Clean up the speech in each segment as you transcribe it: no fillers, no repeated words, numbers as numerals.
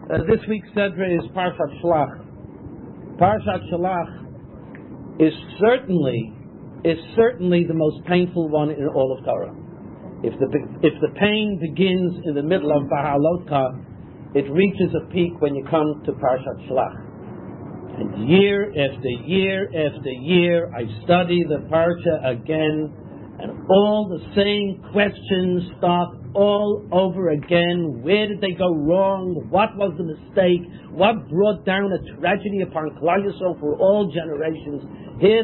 This week's Sedra is Parshat Shlach. Parshat Shlach is certainly the most painful one in all of Torah. If the pain begins in the middle of Beha'alotcha, it reaches a peak when you come to Parshat Shlach. And year after year after year, I study the Parsha again, and all the same questions start all over again. Where did they go wrong? What was the mistake? What brought down a tragedy upon Klal Yisrael for all generations? Here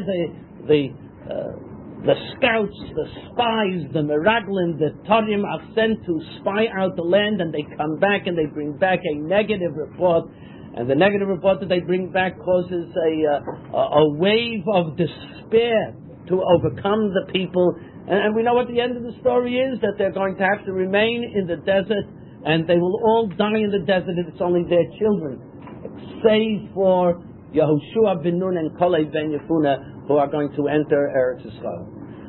the scouts, the spies, the Meraglim, the Torim are sent to spy out the land, and they come back and they bring back a negative report. And the negative report that they bring back causes a wave of despair to overcome the people. And we know what the end of the story is, that they're going to have to remain in the desert, and they will all die in the desert if it's only their children, save for Yehoshua ben Nun and Kaleb ben Yefuna, who are going to enter Eretz Yisrael.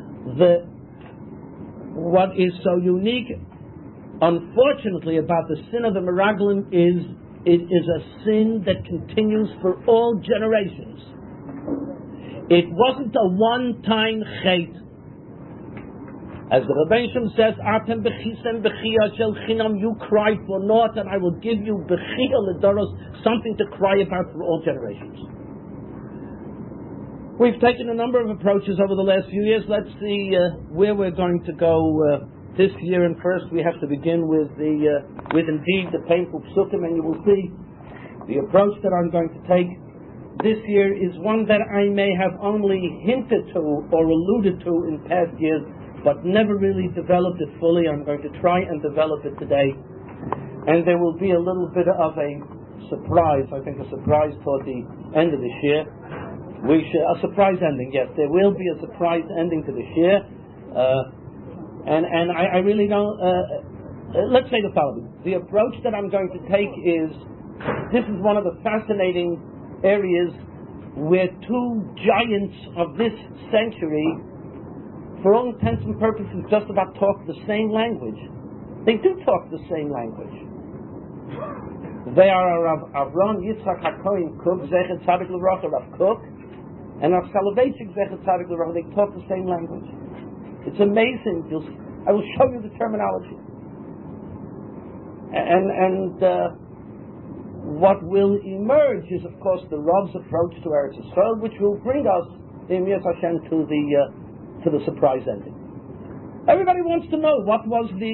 What is so unique, unfortunately, about the sin of the Meraglim is it is a sin that continues for all generations. It wasn't a one-time chet. As the Rebbeinu Shem says, "Atem bechisem bechia shel chinam," you cry for naught, and I will give you bechia ledoros, something to cry about for all generations. We've taken a number of approaches over the last few years. Let's see where we're going to go this year. And first, we have to begin with indeed the painful psukim, and you will see the approach that I'm going to take this year is one that I may have only hinted to or alluded to in past years, but never really developed it fully. I'm going to try and develop it today. And there will be a little bit of a surprise, I think a surprise toward the end of this year. A surprise ending, yes. There will be a surprise ending to this year. And I really don't... let's say the following. The approach that I'm going to take is, this is one of the fascinating areas where two giants of this century, for all intents and purposes, just about talk the same language. They do talk the same language. They are Rav Avron Yitzchak HaKohen Kook, Zecher Tzadik L'Rocha, Rav Kook, and Rav Soloveitchik, Zecher Tzadik L'Rocha. They talk the same language. It's amazing. I will show you the terminology. And what will emerge is, of course, the Rav's approach to Eretz Yisrael, which will bring us, in Yez Hashem, to the surprise ending. Everybody wants to know what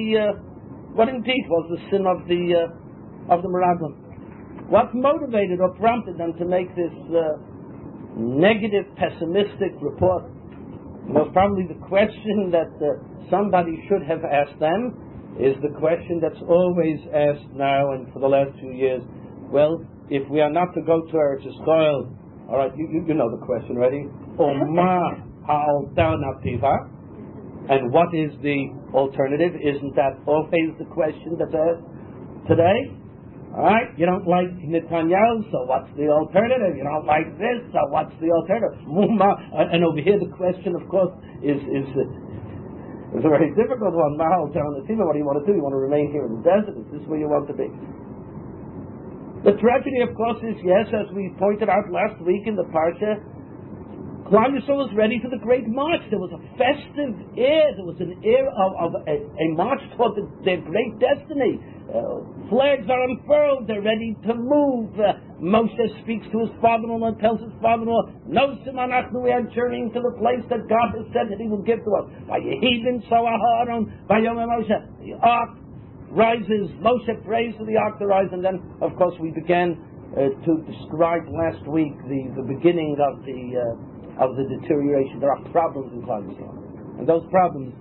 indeed was the sin of the Meraglim. What motivated or prompted them to make this negative, pessimistic report? Most probably the question that somebody should have asked them is the question that's always asked now and for the last 2 years. Well, if we are not to go to Eretz Yisrael, all right, you know the question, ready? Oma ha'alternativa, and what is the alternative? Isn't that always the question that's asked today? All right, you don't like Netanyahu, so what's the alternative? You don't like this, so what's the alternative? And over here the question, of course, is a very difficult one. What do you want to do? You want to remain here in the desert? Is this where you want to be? The tragedy, of course, is, yes, as we pointed out last week in the Parsha, Klal Yisrael was ready for the great march. There was a festive air. There was an air of a march toward their great destiny. Flags are unfurled. They're ready to move. Moshe speaks to his father-in-law and tells his father-in-law, "No, Simanachnu, we are journeying to the place that God has said that He will give to us." By Yehidin, so Aharon, by Yom Moshe. The ark rises. Moshe prays for the ark to rise, and then, of course, we began to describe last week the beginning of the deterioration. There are problems in Klal Yisrael, and those problems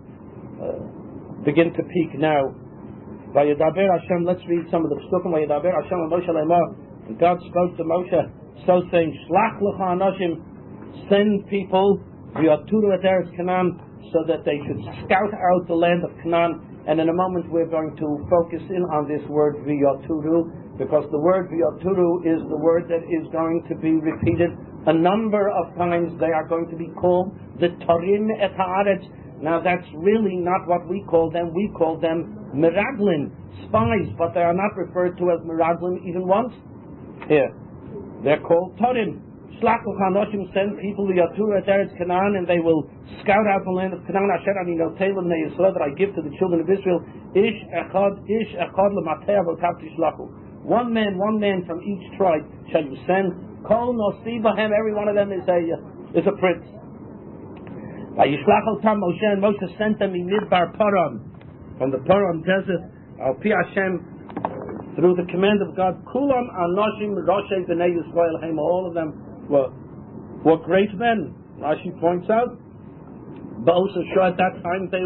begin to peak now. Vayedaber Hashem, let's read some of the psukim. Vayedaber Hashem and Moshe Lemar, and God spoke to Moshe, so saying, "Shlach lecha anashim, send people v'yaturu et Eretz Canaan, so that they should scout out the land of Canaan." And in a moment we're going to focus in on this word v'yaturu, because the word v'yaturu is the word that is going to be repeated a number of times. They are going to be called the Torim et Haaretz. Now that's really not what we call them. We call them Meraglin, spies, but they are not referred to as Meraglin even once. Here, they're called Torim. Shlachul Chanoshim, send people to Yatura Eretz Canaan, and they will scout out the land of Canaan. Asher ani notelim ne Yisrael, that I give to the children of Israel. Ish echad l'mateh avotav tishlachu. One man from each tribe shall you send. Kol nosibahem, every one of them is a prince. Vayishlach otam Moshe, and Moshe sent them in Midbar Paran, from the Paran desert, al pi Hashem, through the command of God. Kulam anoshim roshei b'nei Yisrael heim, all of them were great men. Rashi points out, but also sure at that time they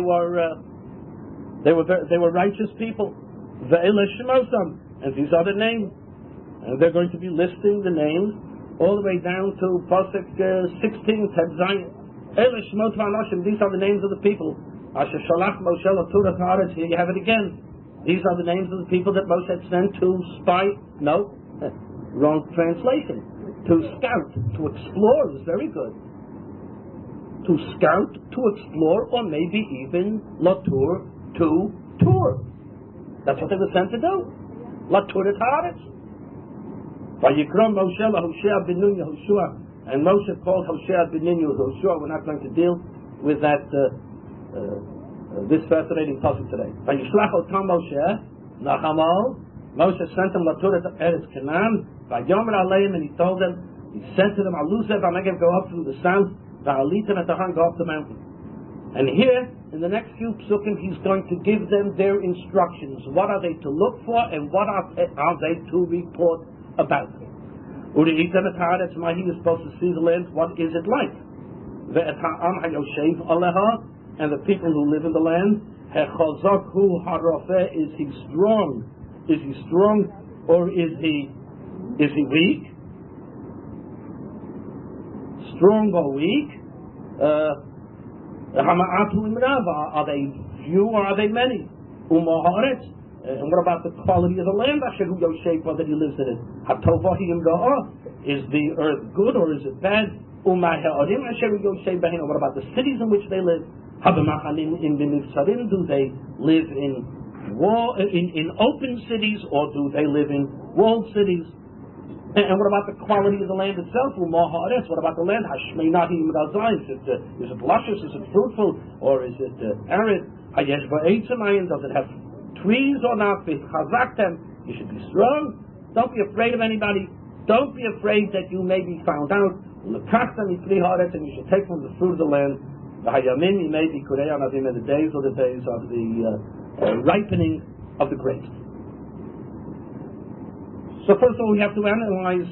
were righteous people. Ve'ela shemosam, and these are the names, and they're going to be listing the names all the way down to Pasuk 16, Ted Zion. These are the names of the people. Asher Shalach Moshe L'Turas Haaretz. Here you have it again. These are the names of the people that Moshe had sent to spy. No, wrong translation. To scout, to explore is very good. To scout, to explore, or maybe even L'Tur, to tour. That's what they were sent to do. L'Turas Haaretz. Vayikram Moshe LaHoshea ben Nun Yehoshua. And Moshe called Hoshea ben Nun Yehoshua. We're not going to deal with that this fascinating puzzle today. Vayishlach otam Moshe Nachamo. Moshe sent them L'Turas Eretz Canaan. Vayomer Aleim, and he told them, he said to them, Aluzev Amegev, go up through the south. Va'alitem Etahan, go up the mountain. And here, in the next few psukim, he's going to give them their instructions. What are they to look for, and what are they to report about? He is supposed to see the land. What is it like? And the people who live in the land. Is he strong? Is he strong, or is he weak? Strong or weak? Are they few or are they many? And what about the quality of the land? That he lives in it. Is the earth good or is it bad? What about the cities in which they live? Do they live in open cities, or do they live in walled cities? And what about the quality of the land itself? What about the land? Is it luscious? Is it fruitful? Or is it arid? Does it have trees or not? You should be strong. Don't be afraid of anybody. Don't be afraid that you may be found out. And you should take from the fruit of the land. You may be in the days or the days of the ripening of the grapes. So first of all, we have to analyze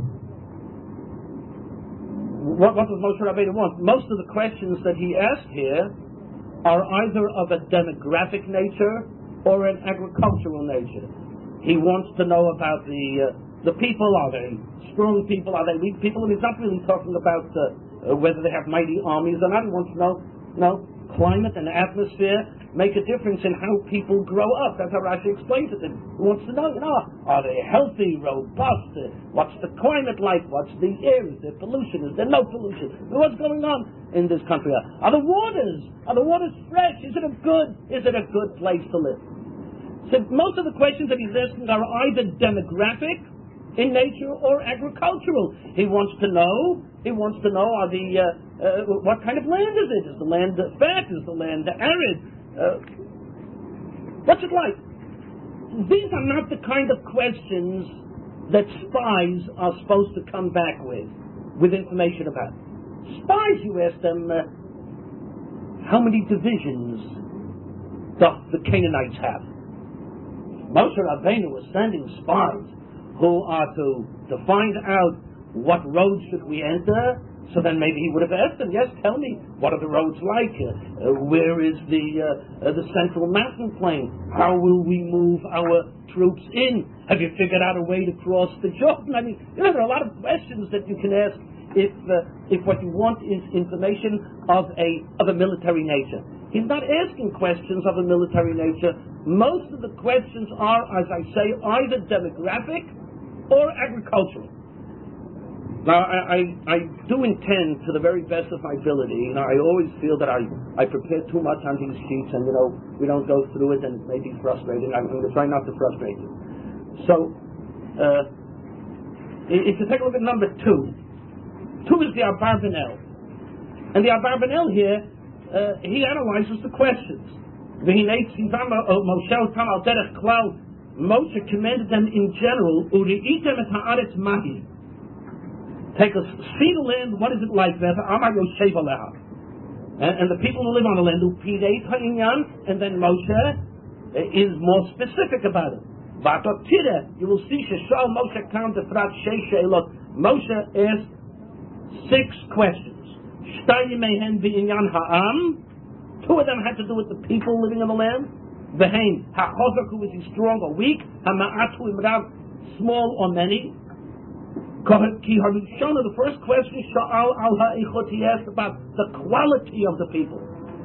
what does Moshe Rabbeinu want. Most of the questions that he asked here are either of a demographic nature or an agricultural nature. He wants to know about the people. Are they strong people? Are they weak people? And he's not really talking about whether they have mighty armies or not. He wants to know climate and atmosphere make a difference in how people grow up. That's how Rashi explains it. He wants to know, are they healthy, robust? What's the climate like? What's the air? Is there pollution? Is there no pollution? What's going on in this country? Are the waters fresh? Is it a good place to live? So most of the questions that he's asking are either demographic in nature or agricultural. He wants to know, are what kind of land is it? Is the land fat? Is the land arid? What's it like? These are not the kind of questions that spies are supposed to come back with information about. Spies, you ask them, how many divisions doth the Canaanites have? Moshe Rabbeinu was sending spies who are to find out what roads should we enter. So then maybe he would have asked them, yes, tell me, what are the roads like? Where is the central mountain plain? How will we move our troops in? Have you figured out a way to cross the Jordan? I mean, there are a lot of questions that you can ask if what you want is information of a military nature. He's not asking questions of a military nature. Most of the questions are, as I say, either demographic or agricultural. Now, I do intend, to the very best of my ability, I always feel that I prepare too much on these sheets, and, we don't go through it, and it may be frustrating. I'm going to try not to frustrate you. So, if you take a look at number 2, 2 is the Abarbanel. And the Abarbanel here, he analyzes the questions. Moshe commanded them in general, take us, see the land, what is it like there? And the people who live on the land, and then Moshe is more specific about it. You will see Moshe asked 6 questions. 2 of them had to do with the people living in the land. Who is he, strong or weak? Small or many? The first question, he asked about the quality of the people.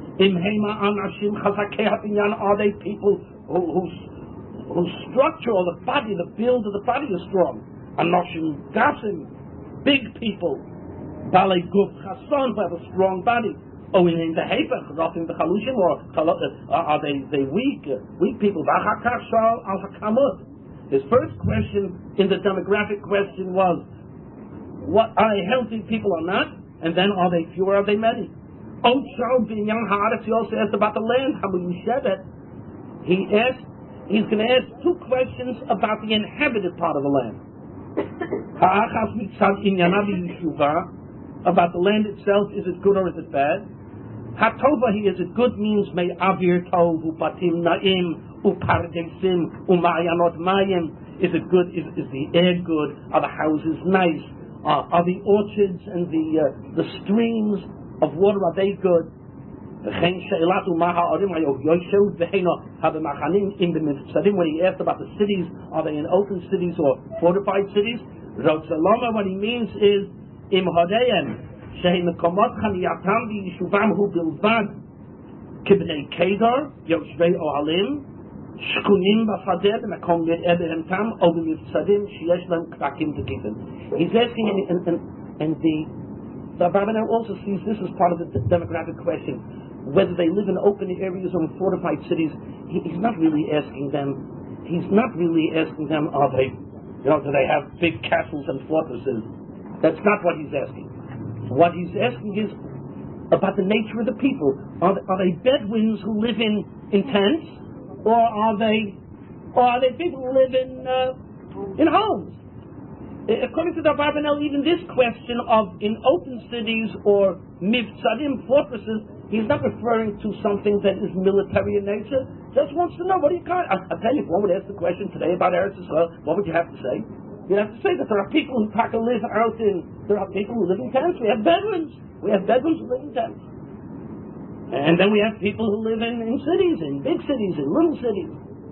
Are they people whose structure or the body, the build of the body is strong? Anoshim Gasim, big people. Balei Guf Chason, who have a strong body. Oh, in the Hepech, Rafim the Chalushim, or are they weak? Weak people. His first question in the demographic question was, what are they healthy people or not? And then are they few or are they many? He also asked about the land. He's going to ask 2 questions about the inhabited part of the land. About the land itself, is it good or is it bad? Hatova, is it good, means may avir tov upatim naim upardesim umayanot mayim. Is it good? Is the air good? Are the houses nice? Are the orchards and the streams of water, are they good? When he asked about the cities, are they in open cities or fortified cities? What he means is Im Hodeim Shehi Mekomot Chaniyatam Yishubam Hu Bilvad Kibnei Kedar Yoshvei Ohalim Shkunim Bafadeh Mekom Yed Ebehem Tam Obim Yitzadim Sheyesh Lem Krakim Tekifim. He's asking, and the Abarbanel also sees this as part of the demographic question, whether they live in open areas or in fortified cities. He's not really asking them. Are they, do they have big castles and fortresses? That's not what he's asking. What he's asking is about the nature of the people. Are they Bedouins who live in tents, or are they people who live in homes? According to the Abarbanel, even this question of in open cities or mivtzadim, fortresses, he's not referring to something that is military in nature. Just wants to know, what do you call it? I'll tell you, if one would ask the question today about Eretz Yisrael, what would you have to say? You'd have to say that there are people who live out there are people who live in tents. We have Bedouins. We have Bedouins who live in tents. And then we have people who live in cities, in big cities, in little cities.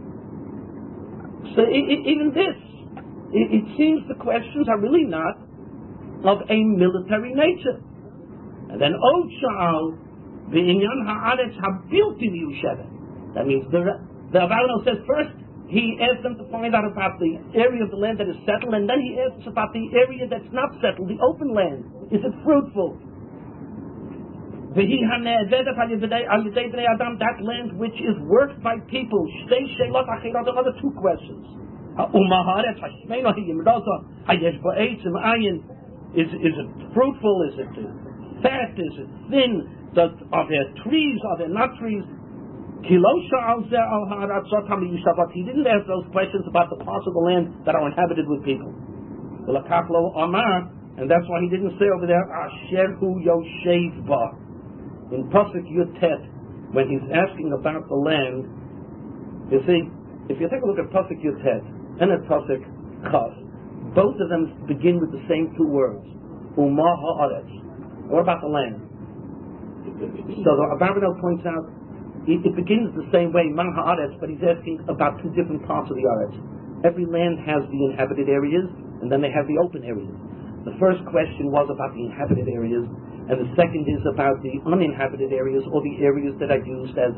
So even this, it seems the questions are really not of a military nature. And then Od Sha'al V'inyan Ha'aretz Habilti V'Yushevet. That means the Abarbanel says first he asked them to find out about the area of the land that is settled, and then he asks about the area that's not settled, the open land. Is it fruitful? That land which is worked by people. There are 2 questions. Is it fruitful? Is it fat? Is it thin? Are there trees? Are there not trees? He didn't ask those questions about the parts of the land that are inhabited with people. And that's why he didn't say over there, Asherhu Yoshev Ba. In Pasuk Yutet, when he's asking about the land, you see, if you take a look at Pasuk Yutet and at Pasuk Chaf, both of them begin with the same 2 words. Umah Ha'aretz. What about the land? So the Abarbanel points out, it begins the same way, Man Ha'aretz, but he's asking about 2 different parts of the Aretz. Every land has the inhabited areas, and then they have the open areas. The first question was about the inhabited areas, and the second is about the uninhabited areas, or the areas that are used as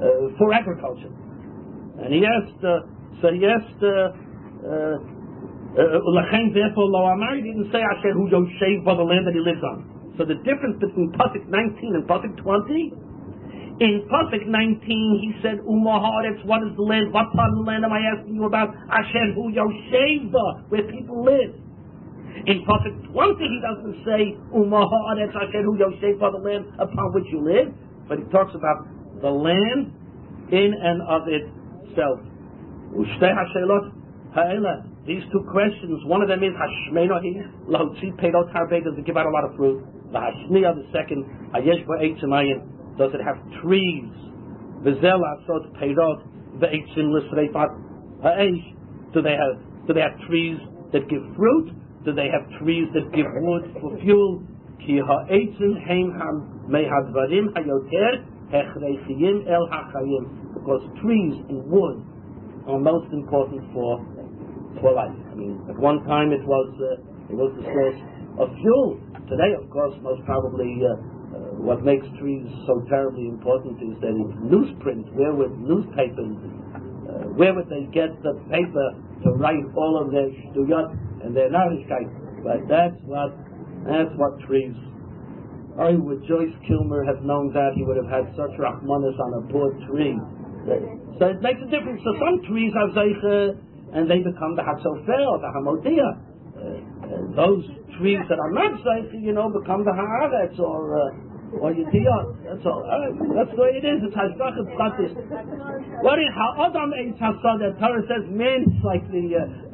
for agriculture. And he asked Therefore, Lo Amar, he didn't say Asher Hu Yoshev by the land that he lives on. So the difference between Pasuk 19 and Pasuk 20, in Pasuk 19 he said, Umaharetz, what is the land? What part of the land am I asking you about? Asher Hu Yoshev, where people live. In Pasuk 20 he doesn't say, Umaharetz, Asher Hu Yoshev, the land upon which you live, but he talks about the land in and of itself. Ushtei Hashelot Ha'ela. These two questions, one of them is Hashmeinohi Lahotzi Peidot Harbe, does it give out a lot of fruit? Lahashniya, the second, Hayesh Ba'etzim Ayin, does it have trees? V'zel Asot Peidot Ve'etzim L'Sreifat Ha'esh, do they have trees that give fruit? Do they have trees that give wood for fuel? Ki Ha'etzim Heim Mehadvarim Hayoter Hechrechiyim El Hachayim, because trees and wood are most important for life. I mean, at one time it was the source of fuel. Today, of course, most probably what makes trees so terribly important is that it's newsprint. Where would newspapers? Where would they get the paper to write all of their shtuyot and their narishkeit? But that's what trees. Oh, would Joyce Kilmer have known that, he would have had such rachmanis on a poor tree. So it makes a difference. So some trees are zeiche, and they become the Hatzofer or the Hamodia. Those trees that are not zeiche, become the Haaretz or Yediyot. That's all. That's the way it is. It's Hashgach and Chatis. What is Ha'adam Eitz Hasad? The Torah says men, it's like the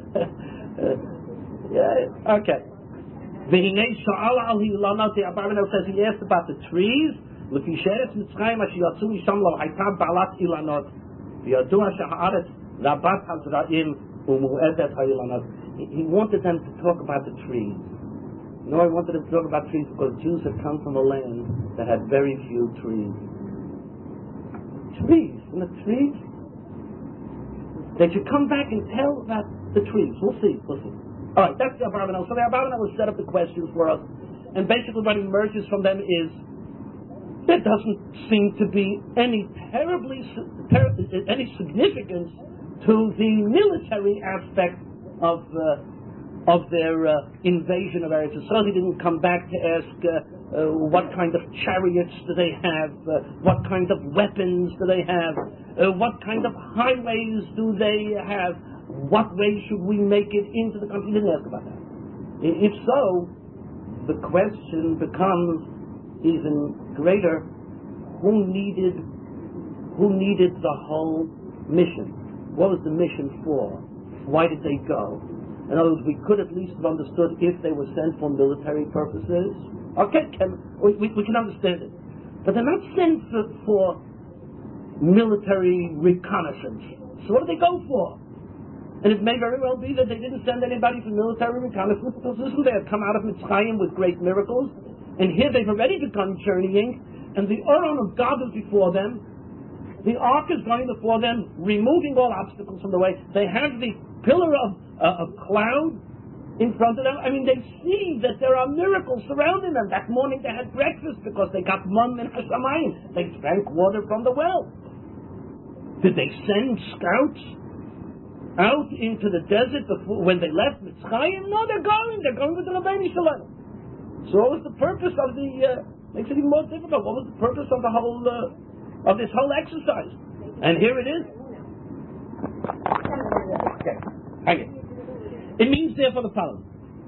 yeah, okay. V'hinei sha'ala al hilanot, the Abarbanel says he asked about the trees. L'fi sheretz Mitzrayim asher yatzu misham lo hayta balat ilanot v'yadu asher ha'aretz rabat hazra'im umu'edet ha'ilanot. He wanted them to talk about the trees. He wanted them to talk about trees because Jews had come from a land that had very few trees. Trees, and the trees. They should come back and tell about the trees. We'll see. All right, that's the Abarbanel. So the Abarbanel will set up the questions for us, and basically what emerges from them is there doesn't seem to be any significance to the military aspect of their invasion of Eretz Yisrael. He didn't come back to ask what kind of chariots do they have, what kind of weapons do they have, what kind of highways do they have, what way should we make it into the country. He didn't ask about that. If so, the question becomes even greater: who needed the whole mission? What was the mission for? Why did they go? In other words, we could at least have understood if they were sent for military purposes. Okay, we can understand it. But they're not sent for military reconnaissance. So what did they go for? And it may very well be that they didn't send anybody for military reconnaissance because listen, they had come out of Mitzrayim with great miracles, and here they've already begun journeying, and the Oron of God is before them. The ark is going before them, removing all obstacles from the way. They have the pillar of cloud in front of them. I mean, they see that there are miracles surrounding them. That morning they had breakfast because they got man min hashamayim. They drank water from the well. Did they send scouts out into the desert when they left Mitzrayim? No, they're going with the Rabbeinu Shalom. So what was the purpose of makes it even more difficult. What was the purpose of the whole of this whole exercise? And here it is. Okay. It means therefore the following.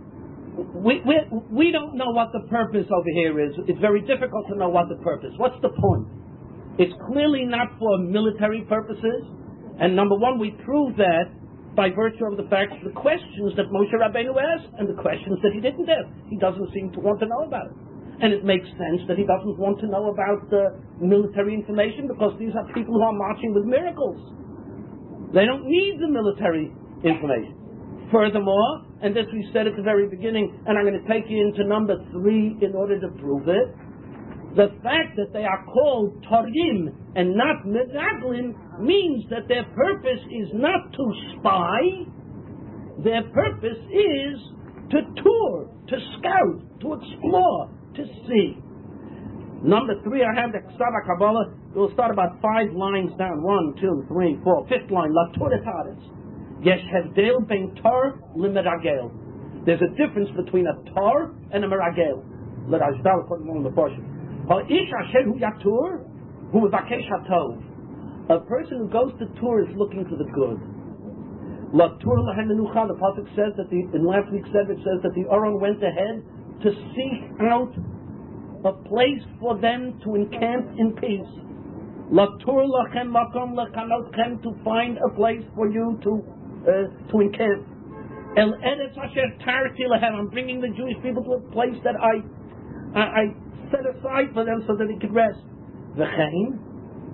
We don't know what the purpose over here is. It's very difficult to know what the purpose. What's the point? It's clearly not for military purposes. And number one, we prove that by virtue of the fact the questions that Moshe Rabbeinu asked and the questions that he didn't ask. He doesn't seem to want to know about it. And it makes sense that he doesn't want to know about military information because these are people who are marching with miracles. They don't need the military information. Furthermore, and this we said at the very beginning, and I'm going to take you into number 3 in order to prove it, the fact that they are called Torim and not Meraglim means that their purpose is not to spy. Their purpose is to tour, to scout, to explore, to see. Number 3, I have the Ksava Kabbalah. We'll start about 5 lines down. 1, 2, 3, 4. 5th line, La Toretatis. Yesh hevdel bein tar lemeragel. There's a difference between a tar and a meragel. Let us start putting on the portion. Ha'ish asher hu yatur hu vakesh hatov. A person who goes to Tur is looking for the good. Latur lahem menucha. The pasuk says that in last week's Sedra it says that the Aron went ahead to seek out a place for them to encamp in peace. Latur lachem makom lechanotchem, to find a place for you to encamp. El eretz asher tarti lahem. I'm bringing the Jewish people to a place that I set aside for them so that they could rest. V'chein.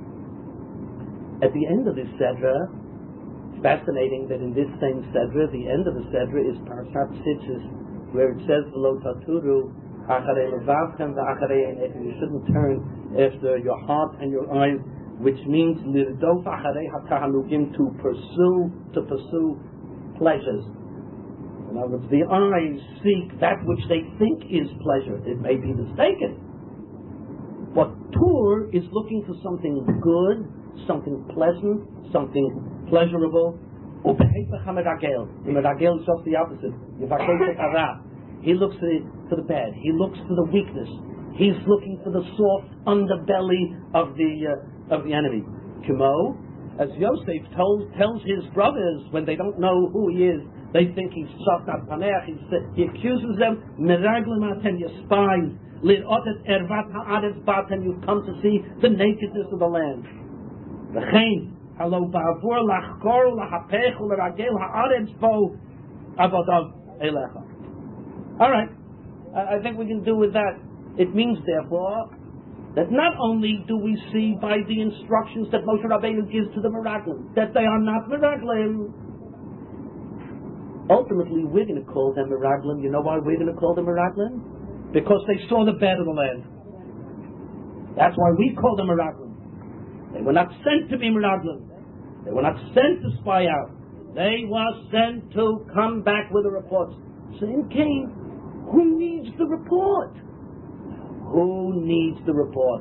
At the end of this Sedra, it's fascinating that in this same Sedra, the end of the Sedra is Parashat Tzitzis, where it says, "V'lo taturu acharei levavchem v'acharei einechem." You shouldn't turn after your heart and your eyes, which means lirdof acharei hatahanugim, to pursue pleasures. In other words, the eyes seek that which they think is pleasure. It may be mistaken, but Tur is looking for something good, something pleasant, something pleasurable. The meragel is just the opposite. He looks for the bad. He looks for the weakness. He's looking for the soft underbelly of the enemy. Kimo, as Yosef tells his brothers when they don't know who he is, they think he's Shafkat Paneach. He accuses them, Meraglim atem, you spies, Lir'otet ervat ha'aretz batem, you've come to see the nakedness of the land. V'chein, halo ba'avur lachkor lahapech u'leragel ha'aretz bo avodav elecha. All right, I think we can do with that. It means, therefore, that not only do we see by the instructions that Moshe Rabbeinu gives to the Meraglim that they are not Meraglim. Ultimately, we're going to call them Meraglim. You know why we're going to call them Meraglim? Because they saw the bad of the land. That's why we call them Meraglim. They were not sent to be Meraglim. They were not sent to spy out. They were sent to come back with a report. So in Cain, who needs the report? Who needs the report?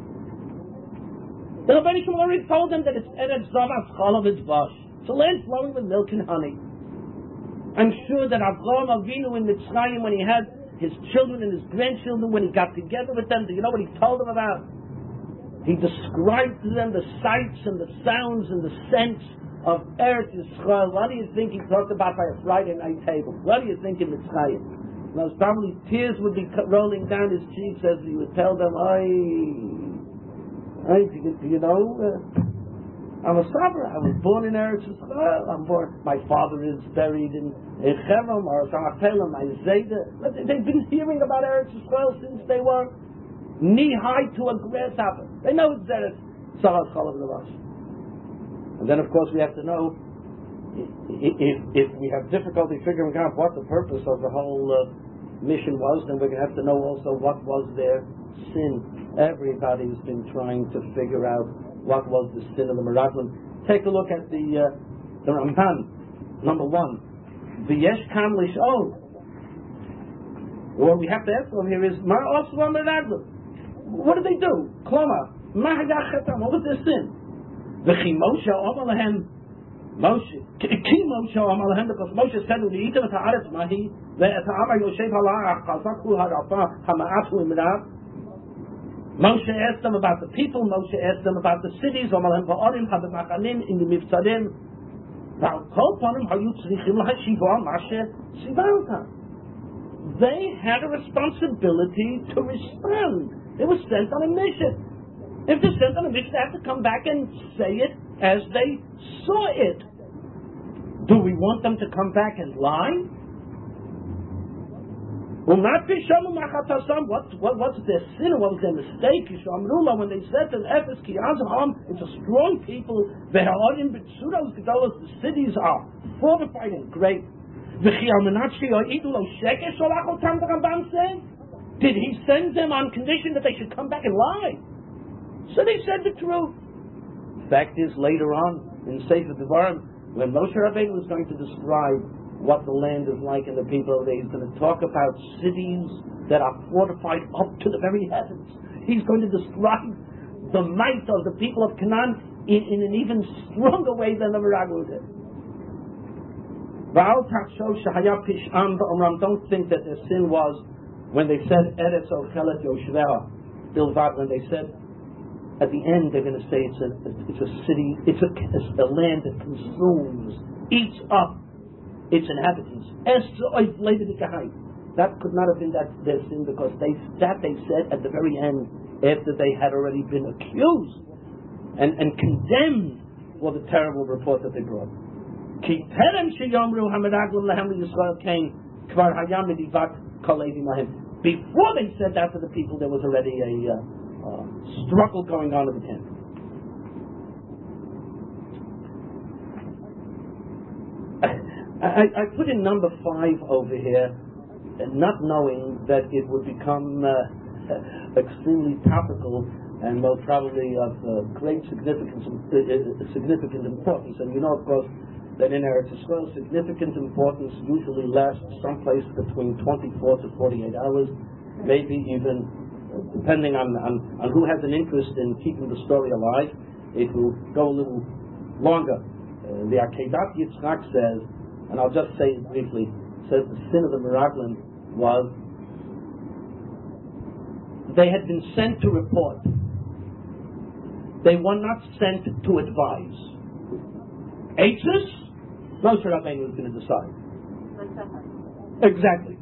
The Rebbeinu Shalom already told them that it's Eretz Zavas Chalav V'Dvash. It's a land flowing with milk and honey. I'm sure that Avraham Avinu in Mitzrayim, when he had his children and his grandchildren, when he got together with them, do you know what he told them about? He described to them the sights and the sounds and the scents of Eretz Yisrael. What do you think he talked about by a Friday night table? What do you think in Mitzrayim? Those probably tears would be rolling down his cheeks as he would tell them, you know, I'm a Sabra. I was born in Eretz Yisrael. My father is buried in Hebron, or Shamapelim, my Zayda. They've been hearing about Eretz Yisrael since they were knee-high to a grasshopper. They know it's Eretz Zavas Chalav V'Dvash. And then, of course, we have to know, if we have difficulty figuring out what the purpose of the whole mission was, then we're going to have to know also what was their sin. Everybody's been trying to figure out what was the sin of the Meraglim. Take a look at the Ramban. Number one, V'yesh kam lish'ol. What we have to ask over here is, Ma osva Meraglim. What did they do? Kloma, ma hagachetam. What was their sin? V'chi Moshe omar lahem. Moshe, ki Moshe omar lahem, because Moshe said, U'li'item et ha'aretz mahi, ve'et ha'amar yoshev hala'ach, chazakhu ha'rafa, hama'atu imrav. Moshe asked them about the people. Moshe asked them about the cities. In the Mivtzarim. They had a responsibility to respond. They were sent on a mission. If they're sent on a mission, they have to come back and say it as they saw it. Do we want them to come back and lie? Well, not what's their sin? What was their mistake? When they said to Ephes, it's a strong people. The cities are fortified and great. Did he send them on condition that they should come back and lie? So they said the truth. The fact is, later on in Sefer Devarim, when Moshe Rabbeinu was going to describe what the land is like and the people of it, he's going to talk about cities that are fortified up to the very heavens. He's going to describe the might of the people of Canaan in an even stronger way than the Meraglim did. Don't think that their sin was when they said Eretz Ochelet Yoshveha Bilvad, when they said at the end they're going to say it's a city, it's a land that consumes, eats up its inhabitants. That could not have been their sin, because they said at the very end, after they had already been accused and condemned for the terrible report that they brought. Before they said that to the people, there was already a struggle going on in the camp. I put in number 5 over here, not knowing that it would become extremely topical and most probably of great significant importance. And you know, of course, that in Eretz Yisrael, significant importance usually lasts someplace between 24 to 48 hours, maybe even, depending on who has an interest in keeping the story alive, it will go a little longer. The Akedat Yitzchak says, and I'll just say it briefly, says the sin of the Meraglim was they had been sent to report. They were not sent to advise. Eitzes, Moshe Rabbeinu was going to decide. Exactly.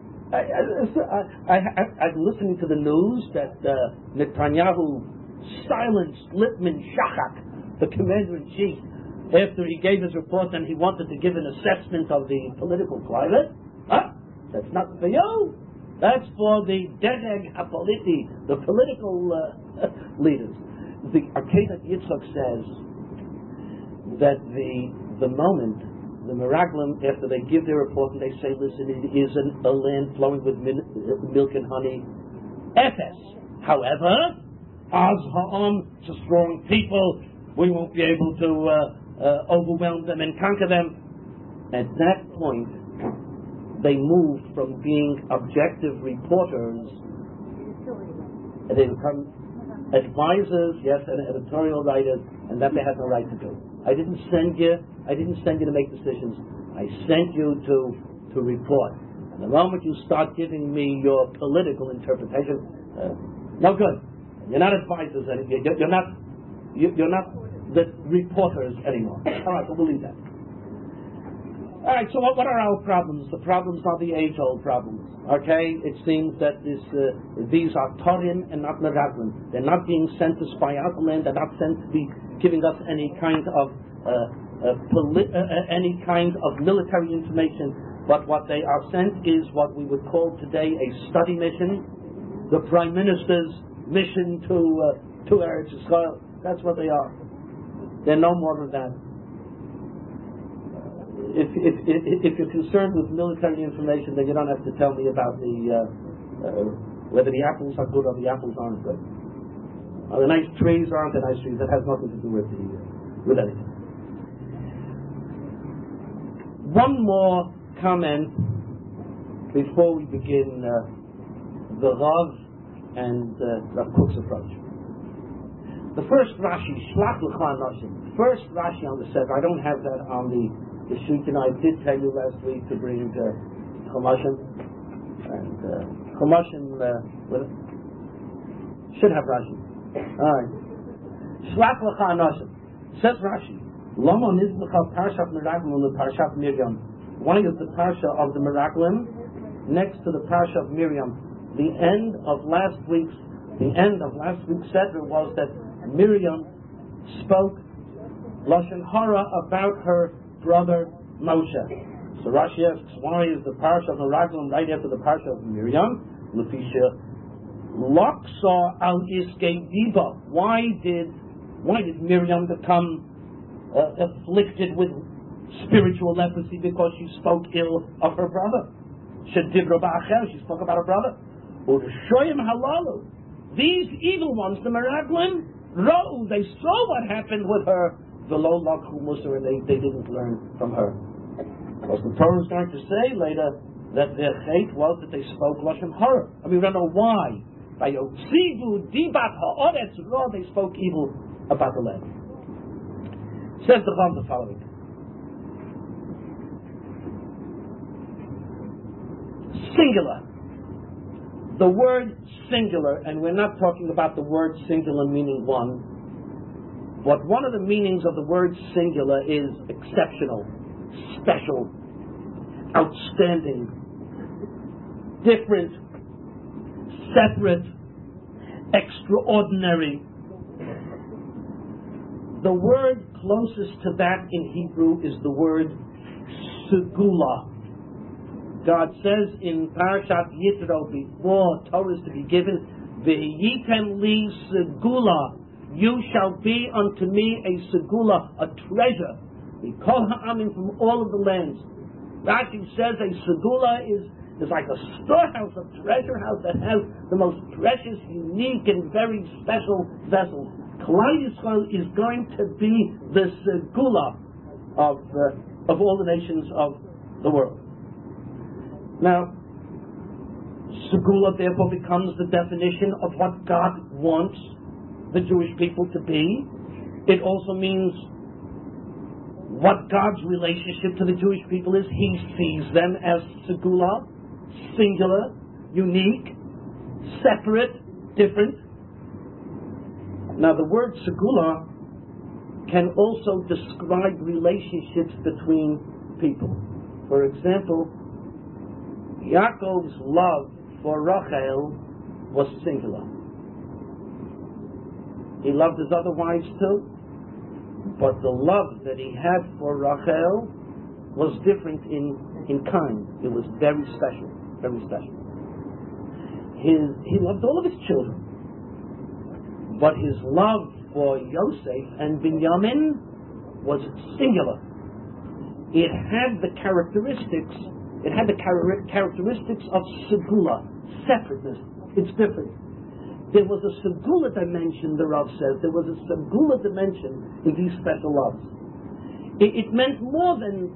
I've listening to the news that Netanyahu silenced Lippman Shachak, the commander-in-chief, after he gave his report and he wanted to give an assessment of the political climate. That's not for you. That's for the Dereg HaPoliti, the political leaders. The Akedat Yitzchak says that the moment the Meraglim, after they give their report and they say, listen, it is a land flowing with milk and honey, Ephes. However, Az Ha'am, it's a strong people, we won't be able to overwhelm them and conquer them. At that point, they moved from being objective reporters, and they become advisors, yes, and editorial writers, and that they had no right to do. I didn't send you to make decisions. I sent you to report. And the moment you start giving me your political interpretation, no good. You're not advisors anymore. You're not the reporters anymore. All right, we'll leave that. All right, so what are our problems? The problems are the age-old problems. Okay, it seems that these are Torim and not Meraglim. They're not being sent to spy out the land. They're not sent to be giving us any kind of military information. But what they are sent is what we would call today a study mission, the Prime Minister's mission to Eretz Yisrael. That's what they are. They're no more than that. If you're concerned with military information, then you don't have to tell me about whether the apples are good or the apples aren't good. Or the nice trees aren't the nice trees. That has nothing to do with anything. One more comment before we begin the Rav and Rav Kook's approach. The first Rashi, Shlach L'cha Noshim. First Rashi on the set. I don't have that on the sheet, and I did tell you last week to bring Chumashim, and Chumashim should have Rashi. All right. Shlach L'cha Noshim. Says Rashi, Lama Nizbecha Parshat Meraglim and Parshat Miriam. Why is the Parsha of the Meraglim next to the Parsha of Miriam? The end of last week's Seder was that Miriam spoke Lashon Hara about her brother Moshe. So Rashi asks, why is the Parsha of Meraglim right after the Parsha of Miriam? Lefisha Loksa al Iskei Diba. Why did Miriam become afflicted with spiritual leprosy? Because she spoke ill of her brother. She spoke about her brother. These evil ones, the Meraglim, they saw what happened with her. And they didn't learn from her. Because the Torah is going to say later that their hate was that they spoke Lashon Hara. And we don't know why. By Yotzivu Dibat Ha'oretz Ra, they spoke evil about the land. Says the Ram the following. Singular. The word singular, and we're not talking about the word singular meaning one, but one of the meanings of the word singular is exceptional, special, outstanding, different, separate, extraordinary. The word closest to that in Hebrew is the word segula. God says in Parashat Yitro, before Torah is to be given, V'yitem li segula, you shall be unto me a segula, a treasure. Mikol ha'amim, from all of the lands. Rashi says a segula is like a storehouse, a treasure house that has the most precious, unique, and very special vessels. Klal Yisrael is going to be the segula of all the nations of the world. Now, segula therefore becomes the definition of what God wants the Jewish people to be. It also means what God's relationship to the Jewish people is. He sees them as segula, singular, unique, separate, different. Now, the word segula can also describe relationships between people. For example, Yaakov's love for Rachel was singular. He loved his other wives too, but the love that he had for Rachel was different in kind. It was very special, very special. He loved all of his children, but his love for Yosef and Binyamin was singular. It had the characteristics of segula, separateness. It's different. There was a segula dimension, the Rav says. There was a segula dimension in these special loves. It meant more than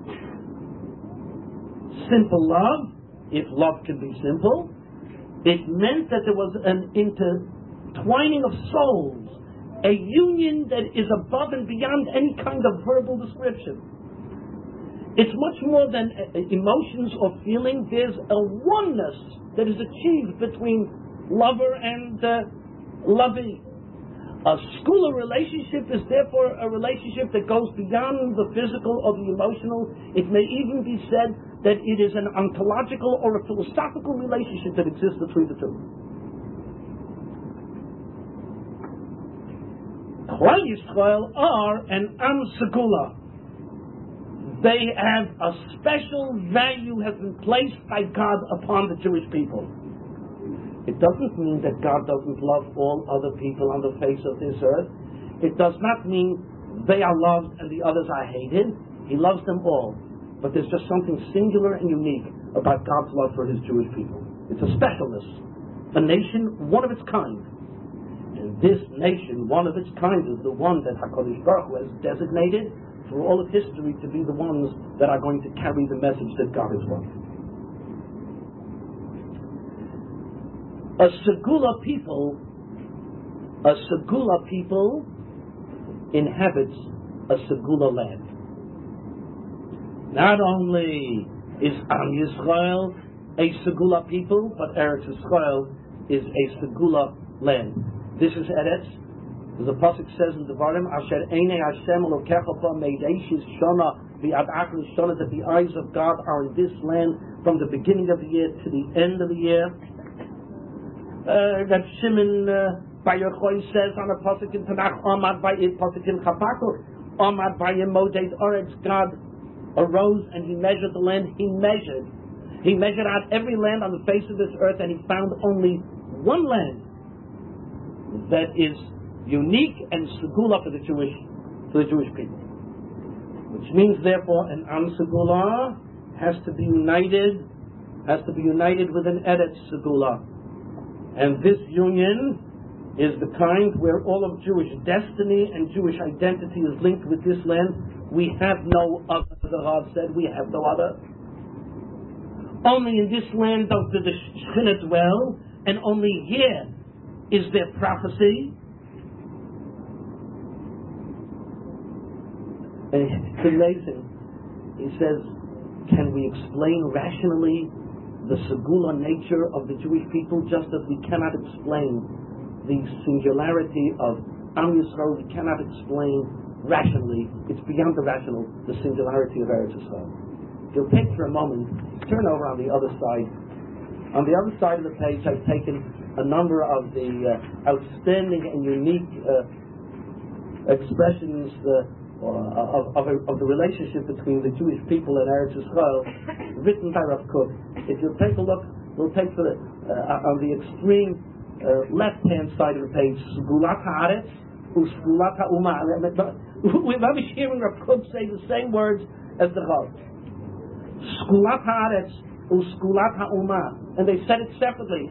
simple love, if love can be simple. It meant that there was an intertwining of souls, a union that is above and beyond any kind of verbal description. It's much more than emotions or feeling. There's a oneness that is achieved between lover and lovee. A segula relationship is therefore a relationship that goes beyond the physical or the emotional. It may even be said that it is an ontological or a philosophical relationship that exists between the two. Klal Yisrael are an am segula. They have a special value has been placed by God upon the Jewish people. It doesn't mean that God doesn't love all other people on the face of this earth. It does not mean they are loved and the others are hated. He loves them all. But there's just something singular and unique about God's love for his Jewish people. It's a specialness. A nation, one of its kind. And this nation, one of its kind, is the one that HaKadosh Baruch Hu has designated through all of history to be the ones that are going to carry the message that God has wanted. A segula people inhabits a segula land. Not only is Am Yisrael a segula people, but Eretz Yisrael is a segula land. This is Eretz. The pasuk says in Devarim, "Asher einei Hashem Elokecha ba meideshis shana v'ad achris shana," that the eyes of God are in this land from the beginning of the year to the end of the year. That Shimon Bar Yochai says on a pasuk in Tanakh, "Amad vayit pasuk in Chapakuk, Amad vayim moded oretz." God arose and he measured the land. He measured out every land on the face of this earth, and he found only one land that is unique and segula for the Jewish people. Which means, therefore, an Am segula has to be united with an Eretz segula. And this union is the kind where all of Jewish destiny and Jewish identity is linked with this land. We have no other, the Rav said, we have no other. Only in this land does the Shekhinah dwell, and only here is there prophecy. It's amazing. He says, can we explain rationally the segula nature of the Jewish people, just as we cannot explain the singularity of Am Yisrael, we cannot explain rationally, it's beyond the rational, the singularity of Eretz Yisrael. If you'll take for a moment, turn over on the other side. On the other side of the page, I've taken a number of the outstanding and unique expressions of the relationship between the Jewish people and Eretz Yisrael, written by Rav Kook. If you'll take a look, we'll take for on the extreme left-hand side of the page, Segulat Haaretz u'Segulat Ha'umah. We're hearing Rav Kook say the same words as the Rav. Segulat Haaretz u'Segulat Ha'umah, and they said it separately.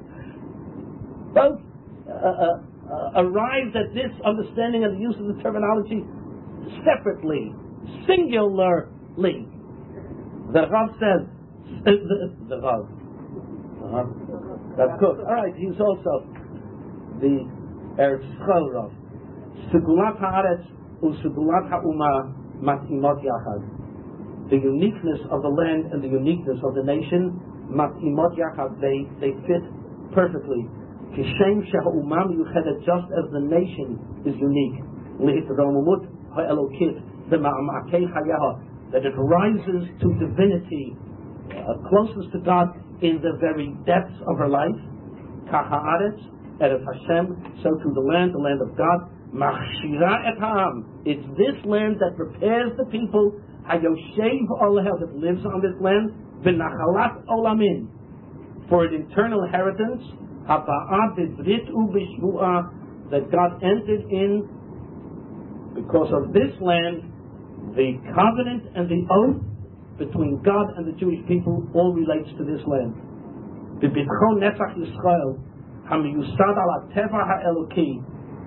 Both arrived at this understanding of the use of the terminology separately, singularly. The Rav says, the Rav. That's good. All right, he's also the Eretz Yisrael Rav. Segulat Haaretz u'Segulat Ha'umah mat'imot yachad. The uniqueness of the land and the uniqueness of the nation, mat'imot yachad, they fit perfectly. Kishem she'ha'umah miyuchedet, just as the nation is unique. Lihitromumut ha'elokit b'ma'amakei hayaha, that it rises to divinity, closest to God in the very depths of her life. Kaha'aretz eretz Hashem, so to the land of God. Machshira et ha'am, it's this land that prepares the people. Hayoshev olehel, that lives on this land. V'nachalat olamin, for an eternal inheritance. Haba'ah b'brit u'b'shvu'ah, that God entered in, because of this land, the covenant and the oath between God and the Jewish people all relates to this land. B'bitchon netzach Yisrael hamiyusad ala teva ha'eloki,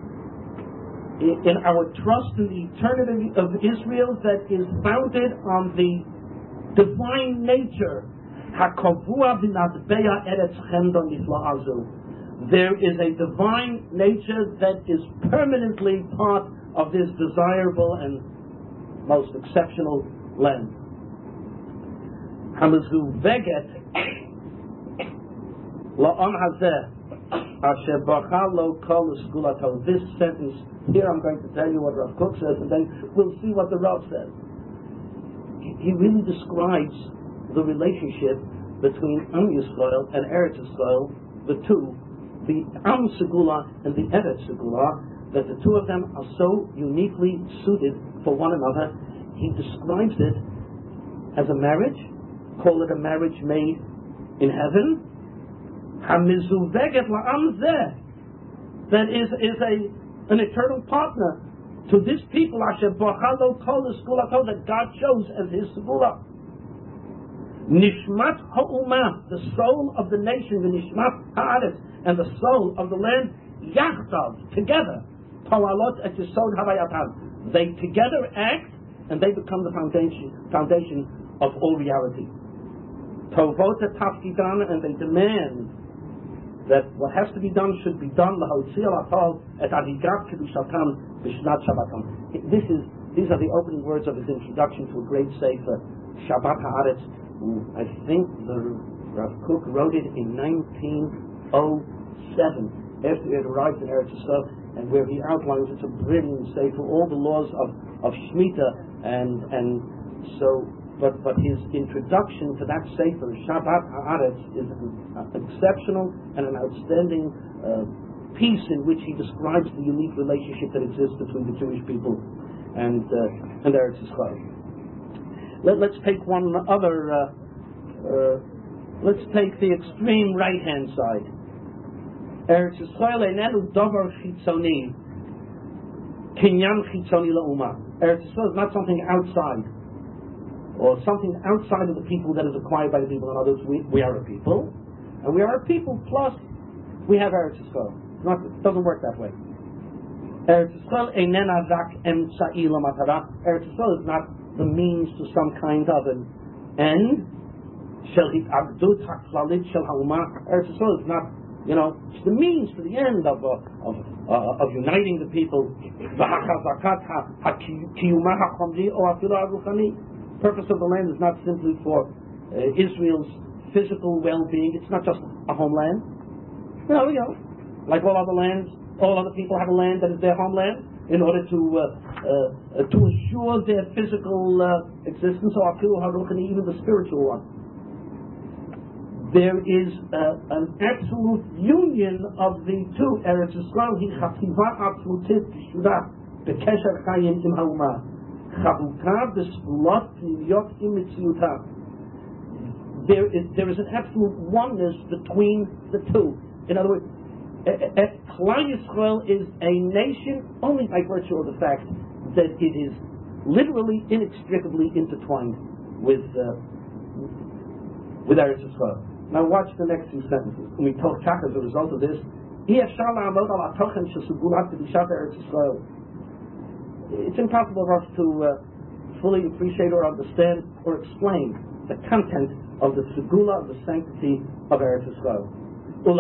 in our trust in the eternity of Israel that is founded on the divine nature. There is a divine nature that is permanently part of this desirable and most exceptional land. This sentence here, I'm going to tell you what Rav Kook says, and then we'll see what the Rav says. He really describes the relationship between Am Yisrael and Eretz Yisrael, the two, the Am Segula and the Eretz Segula, that the two of them are so uniquely suited for one another. He describes it as a marriage, call it a marriage made in heaven. Hamizuveget la'am zeh, that is an eternal partner to this people, Asher Bachalo Kol Segulato, that God chose as His Segula. Nishmat ha'umah, the soul of the nation, the Nishmat ha'aretz, and the soul of the land, Yachtav, together, Pawalot et Yesod Havayatam, they together act, and they become the foundation of all reality. Tovot et Tafkidan, and they demand that what has to be done should be done. These are the opening words of his introduction to a great sefer, Shabbat Haaretz. I think the Rav Kook wrote it in 1907, after he had arrived in Eretz Yisrael, and where he outlines, it's a brilliant sefer, all the laws of Shemitah, and so. But his introduction to that sefer, Shabbat Haaretz, is an exceptional and an outstanding piece in which he describes the unique relationship that exists between the Jewish people and Eretz Yisrael. Let's take one other. Let's take the extreme right-hand side. Eretz Yisrael einenu davar chitzoni, kinyan chitzoni la'umah. Eretz Yisrael is not something outside, or something outside of the people that is acquired by the people. In others, we are a people, and we are a people plus we have Eretz Yisrael. It doesn't work that way. Eretz Yisrael einena rak emtza'i lamatara. Eretz Yisrael is not the means to some kind of an end. Shel hitagdut haklalit shel ha'umah. Eretz Yisrael is not, it's the means to the end of uniting the people. V'hachazakat ha'kiyumah ha'chomri o afilu ha'ruchani. The purpose of the land is not simply for Israel's physical well-being. It's not just a homeland. Like all other lands, all other people have a land that is their homeland in order to assure their physical existence, or even the spiritual one. There is an absolute union of the two. Eretz Yisrael hi chativa atzmutit shura bekesher chayim im hauma chavuka b'sgulot pnimiyot im mitziuta. There is an absolute oneness between the two. In other words, Klal Yisrael is a nation only by virtue of the fact that it is literally inextricably intertwined with Eretz Yisrael. Now watch the next two sentences. We talk as a result of this. It's impossible for us to fully appreciate or understand or explain the content of the segula, of the sanctity of Eretz Yisrael. There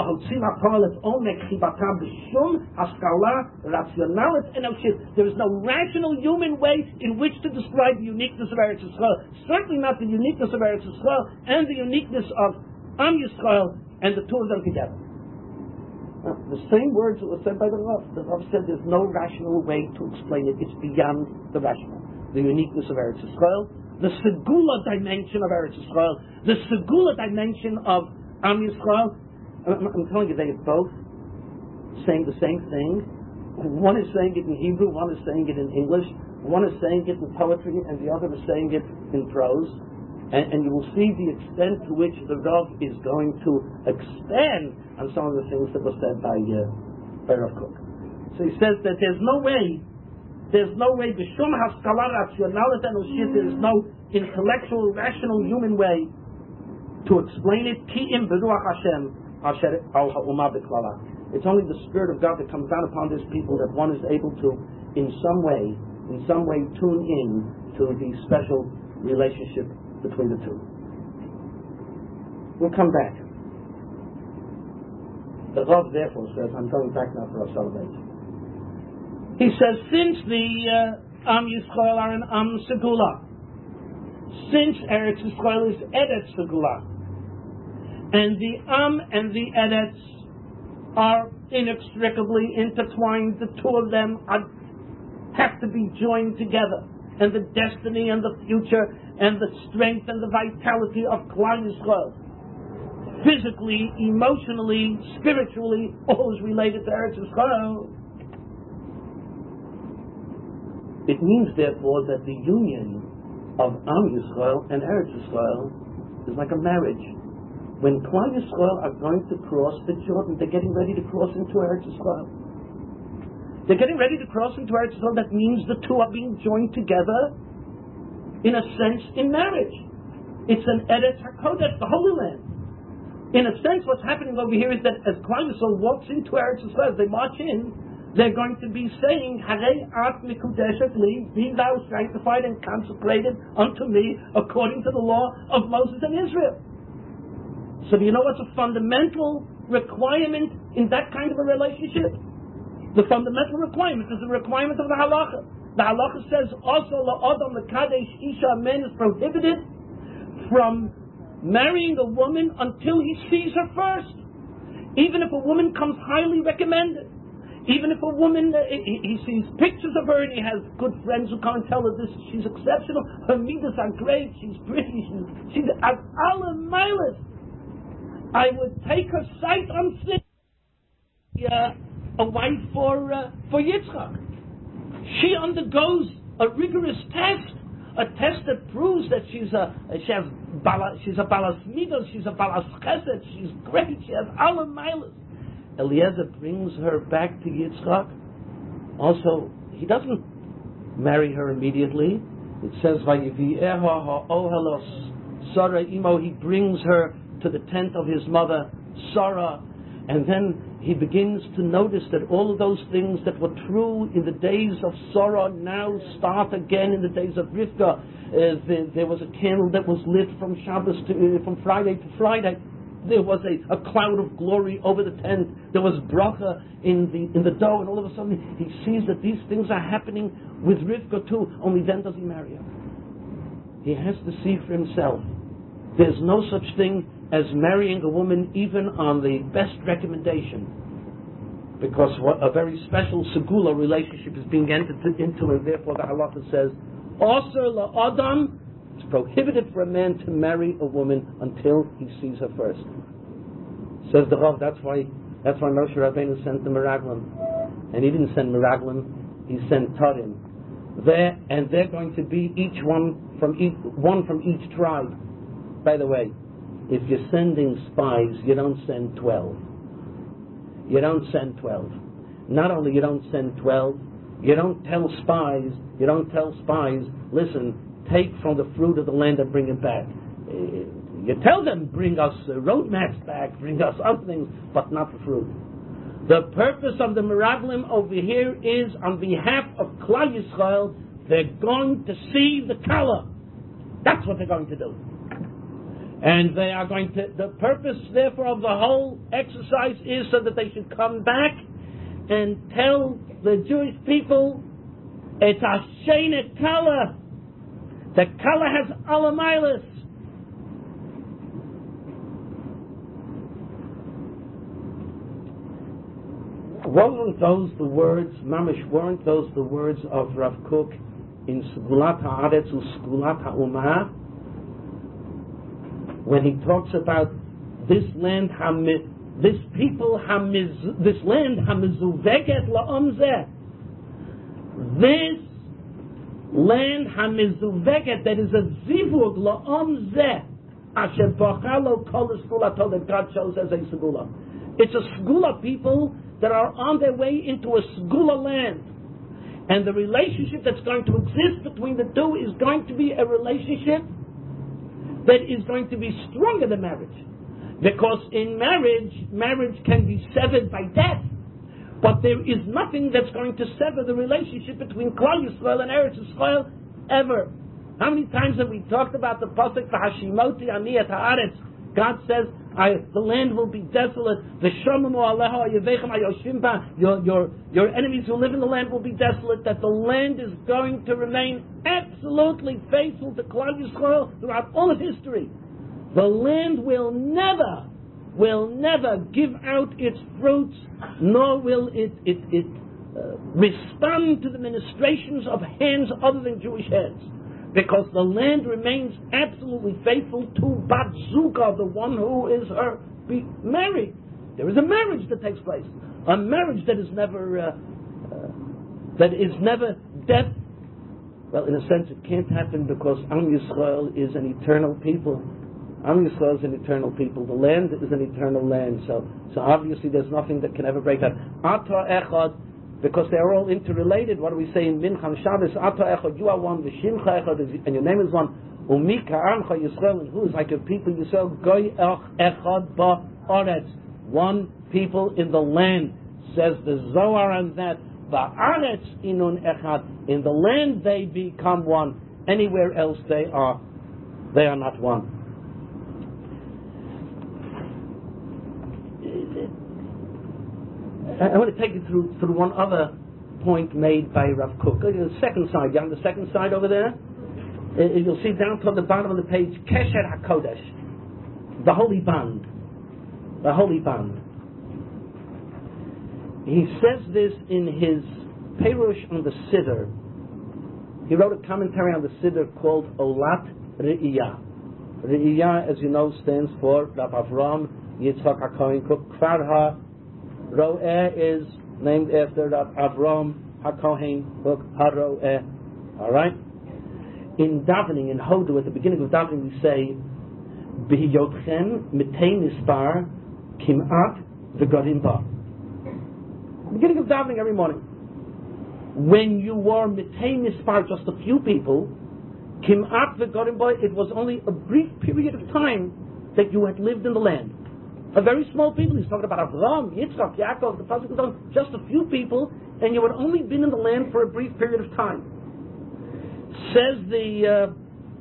is no rational human way in which to describe the uniqueness of Eretz Yisrael. Certainly not the uniqueness of Eretz Yisrael and the uniqueness of Am Yisrael, and the two of them together. Now, the same words that were said by the Rav. The Rav said there's no rational way to explain it. It's beyond the rational. The uniqueness of Eretz Yisrael, the segula dimension of Eretz Yisrael, the segula dimension of Am Yisrael. I'm telling you, they are both saying the same thing. One is saying it in Hebrew, one is saying it in English, one is saying it in poetry, and the other is saying it in prose. And you will see the extent to which the Rav is going to expand on some of the things that were said by Rav Kook. So he says that there's no way, there is no intellectual, rational human way to explain it. It's only the Spirit of God that comes down upon this people that one is able to, in some way, tune in to the special relationship between the two. We'll come back. The Rav therefore says, I'm going back now for our celebration. He says, since the Am Yisrael are an Am Segula, since Eretz Yisrael is Eretz Segula, and the Am and the Eretz are inextricably intertwined, the two of them have to be joined together, and the destiny and the future and the strength and the vitality of Klal Yisrael, physically, emotionally, spiritually, all is related to Eretz Yisrael. It means, therefore, that the union of Am Yisrael and Eretz Yisrael is like a marriage. When Klal Yisrael are going to cross the Jordan, they're getting ready to cross into Eretz Yisrael. They're getting ready to cross into Eretz Yisrael. That means the two are being joined together, in a sense, in marriage. It's an Eretz HaKodesh, the Holy Land. In a sense, what's happening over here is that as Klal Yisrael walks into Eretz Yisrael, as they march in, they're going to be saying, Harei at mikudeshet li, be thou sanctified and consecrated unto me according to the law of Moses and Israel. So do you know what's a fundamental requirement in that kind of a relationship? The fundamental requirement is the requirement of the halacha. The halacha says also la'adam l'kadesh isha, man is prohibited from marrying a woman until he sees her first. Even if a woman comes highly recommended, even if a woman he sees pictures of her and he has good friends who come and tell her this, she's exceptional, her midas are great, she's pretty, she's as ala milas. I would take her sight unseen a wife for Yitzchak. She undergoes a rigorous test, a test that proves that she's a balas midos, she's a balas chesed, she's great, she has ala milas. Eliezer brings her back to Yitzchak. Also, he doesn't marry her immediately. It says, "Vayivi'eha ha'ohelos Sarah imo." He brings her to the tent of his mother Sarah, and then he begins to notice that all of those things that were true in the days of Sarah now start again in the days of Rivka. There was a candle that was lit from from Friday to Friday. There was a cloud of glory over the tent. There was bracha in the dough, and all of a sudden he sees that these things are happening with Rivka too. Only then does he marry her. He has to see for himself. There's no such thing as marrying a woman even on the best recommendation, because a very special segula relationship is being entered into, and therefore the halacha says, Osir la'adam, it's prohibited for a man to marry a woman until he sees her first. Says the Rav, that's why Moshe Rabbeinu sent the Meraglim. And he didn't send Meraglim, he sent Tarim. They're going to be one from each tribe. By the way, if you're sending spies, you don't send 12. You don't send 12. Not only you don't send 12, you don't tell spies, listen, take from the fruit of the land and bring it back. You tell them, bring us road maps back, bring us other things, but not the fruit. The purpose of the Meraglim over here is on behalf of Klal Yisrael, they're going to see the Kala. That's what they're going to do. And they are going to, the purpose therefore of the whole exercise is so that they should come back and tell the Jewish people, it's a Sheina Kala. The Kala has Alamilas. Weren't those the words of Rav Kook in Segulat Haaretz u Segulat Ha'umah, when he talks about this land hamizuveget la'om zeh, this land hamizuveget that is a zivug la'om zeh, asher bachalo kol segulato, that God shows as a segula. It's a segula people that are on their way into a segula land. And the relationship that's going to exist between the two is going to be a relationship that is going to be stronger than marriage. Because in marriage can be severed by death. But there is nothing that's going to sever the relationship between Klal Yisrael and Eretz Yisrael ever. How many times have we talked about the pasuk V'hashimoti ani et haaretz? God says, the land will be desolate. Your enemies who live in the land will be desolate. That the land is going to remain absolutely faithful to Klal Yisrael throughout all of history. The land will never give out its fruits, nor will it respond to the ministrations of hands other than Jewish hands. Because the land remains absolutely faithful to Bat Zuka, the one who is her married. There is a marriage that takes place, a marriage that is never death. Well, in a sense, it can't happen because Am Yisrael is an eternal people. Am Yisrael is an eternal people. The land is an eternal land. So obviously, there's nothing that can ever break that. Ata Echad. Because they are all interrelated. What do we say in Mincha and Shabbos? Ata Echad, you are one, V'shimcha Echad, and your name is one. Umi Ka'amcha Yisrael, and who is like your people Yisrael? Goy Echad Ba'aretz, one people in the land. Says the Zohar on that. Ba'aretz inun Echad, in the land they become one. Anywhere else they are not one. I want to take you through one other point made by Rav Kook. The second side, you have the second side over there? You'll see down toward the bottom of the page, Kesher HaKodesh, the holy bond. The holy bond. He says this in his Perush on the Siddur. He wrote a commentary on the Siddur called Olat Re'iyah. Re'iyah, as you know, stands for Rav Avram Yitzchak HaKohen Kook Kfar Ro'eh is named after Avram HaKohen Kook HaRo'eh. Alright? In davening, in Hodu, at the beginning of davening, we say, B'hiyotchem mitei nispar kim'at v'gorim ba. Beginning of davening every morning. When you were mitei nispar, just a few people, kim'at v'gorim ba, it was only a brief period of time that you had lived in the land. A very small people. He's talking about Avraham, Yitzchak, Yaakov, the pasuk is on just a few people, and you had only been in the land for a brief period of time. Says the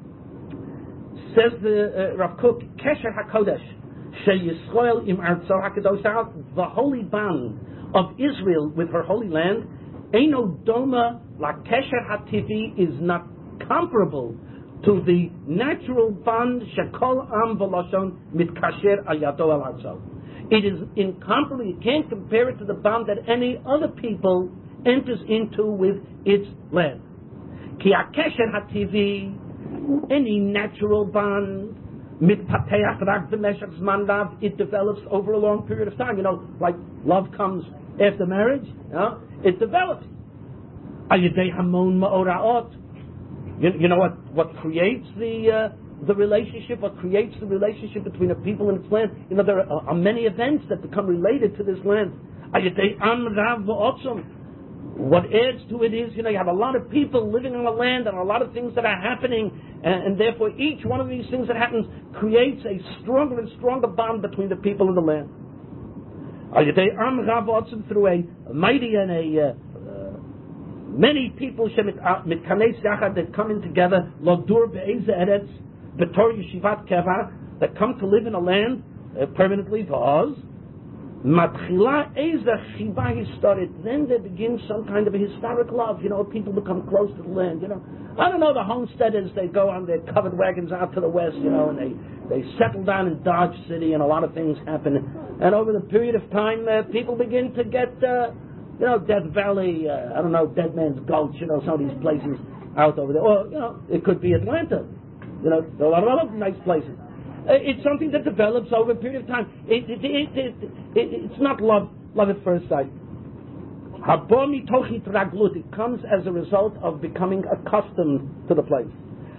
Rav Kook, Kesher HaKodesh, She Yisrael im Artzo HaKadosh, the holy bond of Israel with her holy land, Eino Doma La Kesher HaTivi, is not comparable to the natural bond shekol am v'lashon mitkasher al yado al arzo. It is incomparable. You can't compare it to the bond that any other people enters into with its land. Ki hakesher hativi, any natural bond, mitpateach rak b'meshach zman rav, it develops over a long period of time. Like love comes after marriage, it develops. Ayidei hamon ma'oraot. You know what creates the relationship? What creates the relationship between a people and its land? There are many events that become related to this land. Ayidei am rav v'otzum. What adds to it is, you have a lot of people living on the land and a lot of things that are happening, and therefore each one of these things that happens creates a stronger and stronger bond between the people and the land. Ayidei am rav v'otzum, through a mighty and a many people that come in together, lodur be'eze eretz, betor yeshivat keva, that come to live in a land permanently, v'oz, matchila eze chiba historic, then there begins some kind of a historic love. People become close to the land. I don't know, the homesteaders, they go on their covered wagons out to the west, and they settle down in Dodge City, and a lot of things happen. And over the period of time, people begin to get Death Valley, Dead Man's Gulch, some of these places out over there. Or, it could be Atlanta. There are a lot of other nice places. It's something that develops over a period of time. It's not love at first sight. It comes as a result of becoming accustomed to the place.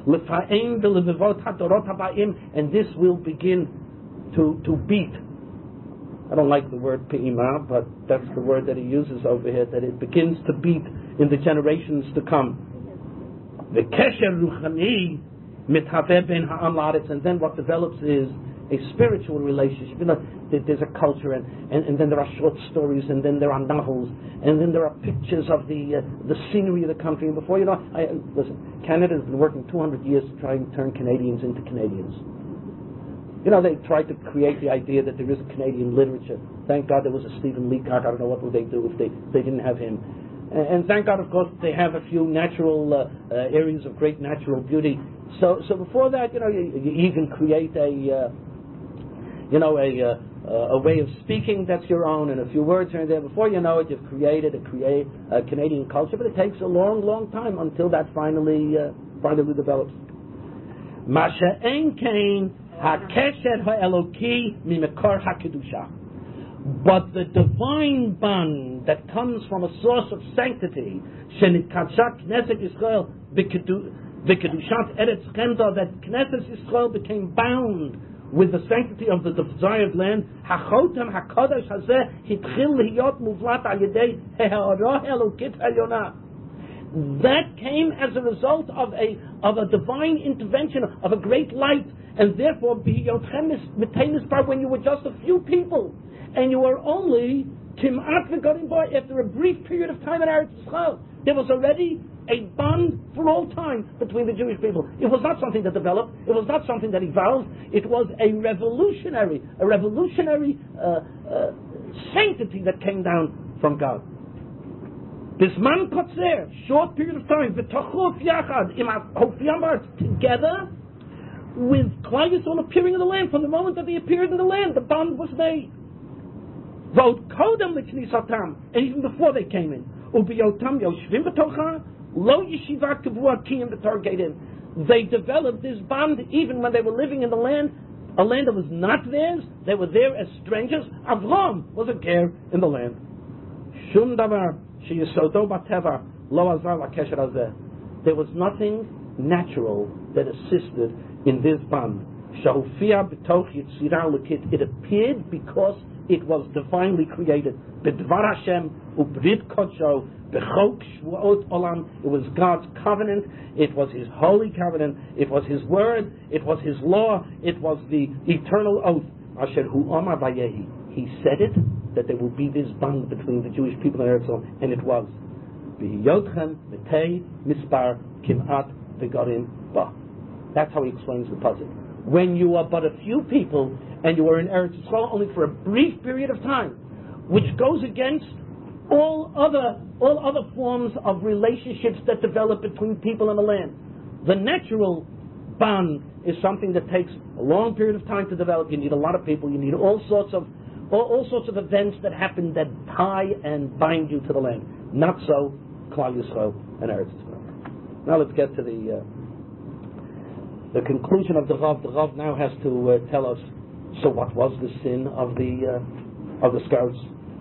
And this will begin to beat. I don't like the word pe'ima, but that's the word that he uses over here, that it begins to beat in the generations to come. The kesher ruchani mithaveh ben ha'am la'aretz, and then what develops is a spiritual relationship. There's a culture, and then there are short stories, and then there are novels, and then there are pictures of the scenery of the country. And before listen, Canada has been working 200 years to try and turn Canadians into Canadians. They tried to create the idea that there is a Canadian literature. Thank God there was a Stephen Leacock. I don't know what would they do if they didn't have him. And thank God, of course, they have a few natural areas of great natural beauty. So before that, you even create a way of speaking that's your own, and a few words here and there. Before you know it, you've created a Canadian culture. But it takes a long, long time until that finally develops. Masha ein kain hakesher ha'eloki mimekor hakedusha. But the divine bond that comes from a source of sanctity, shenikatshak Knesset Yisrael b'kedushat eretz chemda, that Knesset Yisrael became bound with the sanctity of the desired land. Hachotem hakadosh hazeh hitchil liyot muvlat al yedei ha'ara elokit ha'yonah. That came as a result of a divine intervention, of a great light, and therefore when you were just a few people, and you were only Kimat v'Godim Bar, after a brief period of time in Eretz Yisrael, there was already a bond for all time between the Jewish people. It was not something that developed. It was not something that evolved. It was a revolutionary sanctity that came down from God. This man kotzer, short period of time, v'tachuf yachad im hofiyamar, together with Klal Yisrael appearing in the land. From the moment that they appeared in the land, the bond was made. V'od kodem l'knisatam, and even before they came in, ubiyotam yoshvim b'tocha, lo yeshiva kavua kiyim b'targedim. They developed this bond even when they were living in the land, a land that was not theirs. They were there as strangers. Avram was a ger in the land. Shum davar. There was nothing natural that assisted in this bond. It appeared because it was divinely created. It was God's covenant. It was His holy covenant. It was His word. It was His law. It was the eternal oath. He said it, that there would be this bond between the Jewish people and Eretz Yisrael, and it was. That's how he explains the puzzle. When you are but a few people, and you are in Eretz Yisrael only for a brief period of time, which goes against all other forms of relationships that develop between people and the land. The natural ban is something that takes a long period of time to develop. You need a lot of people. You need all sorts of events that happen that tie and bind you to the land. Not so Klal Yisrael and Eretz Yisrael. Now let's get to the conclusion of the Rav. The Rav now has to tell us. So what was the sin of the scouts?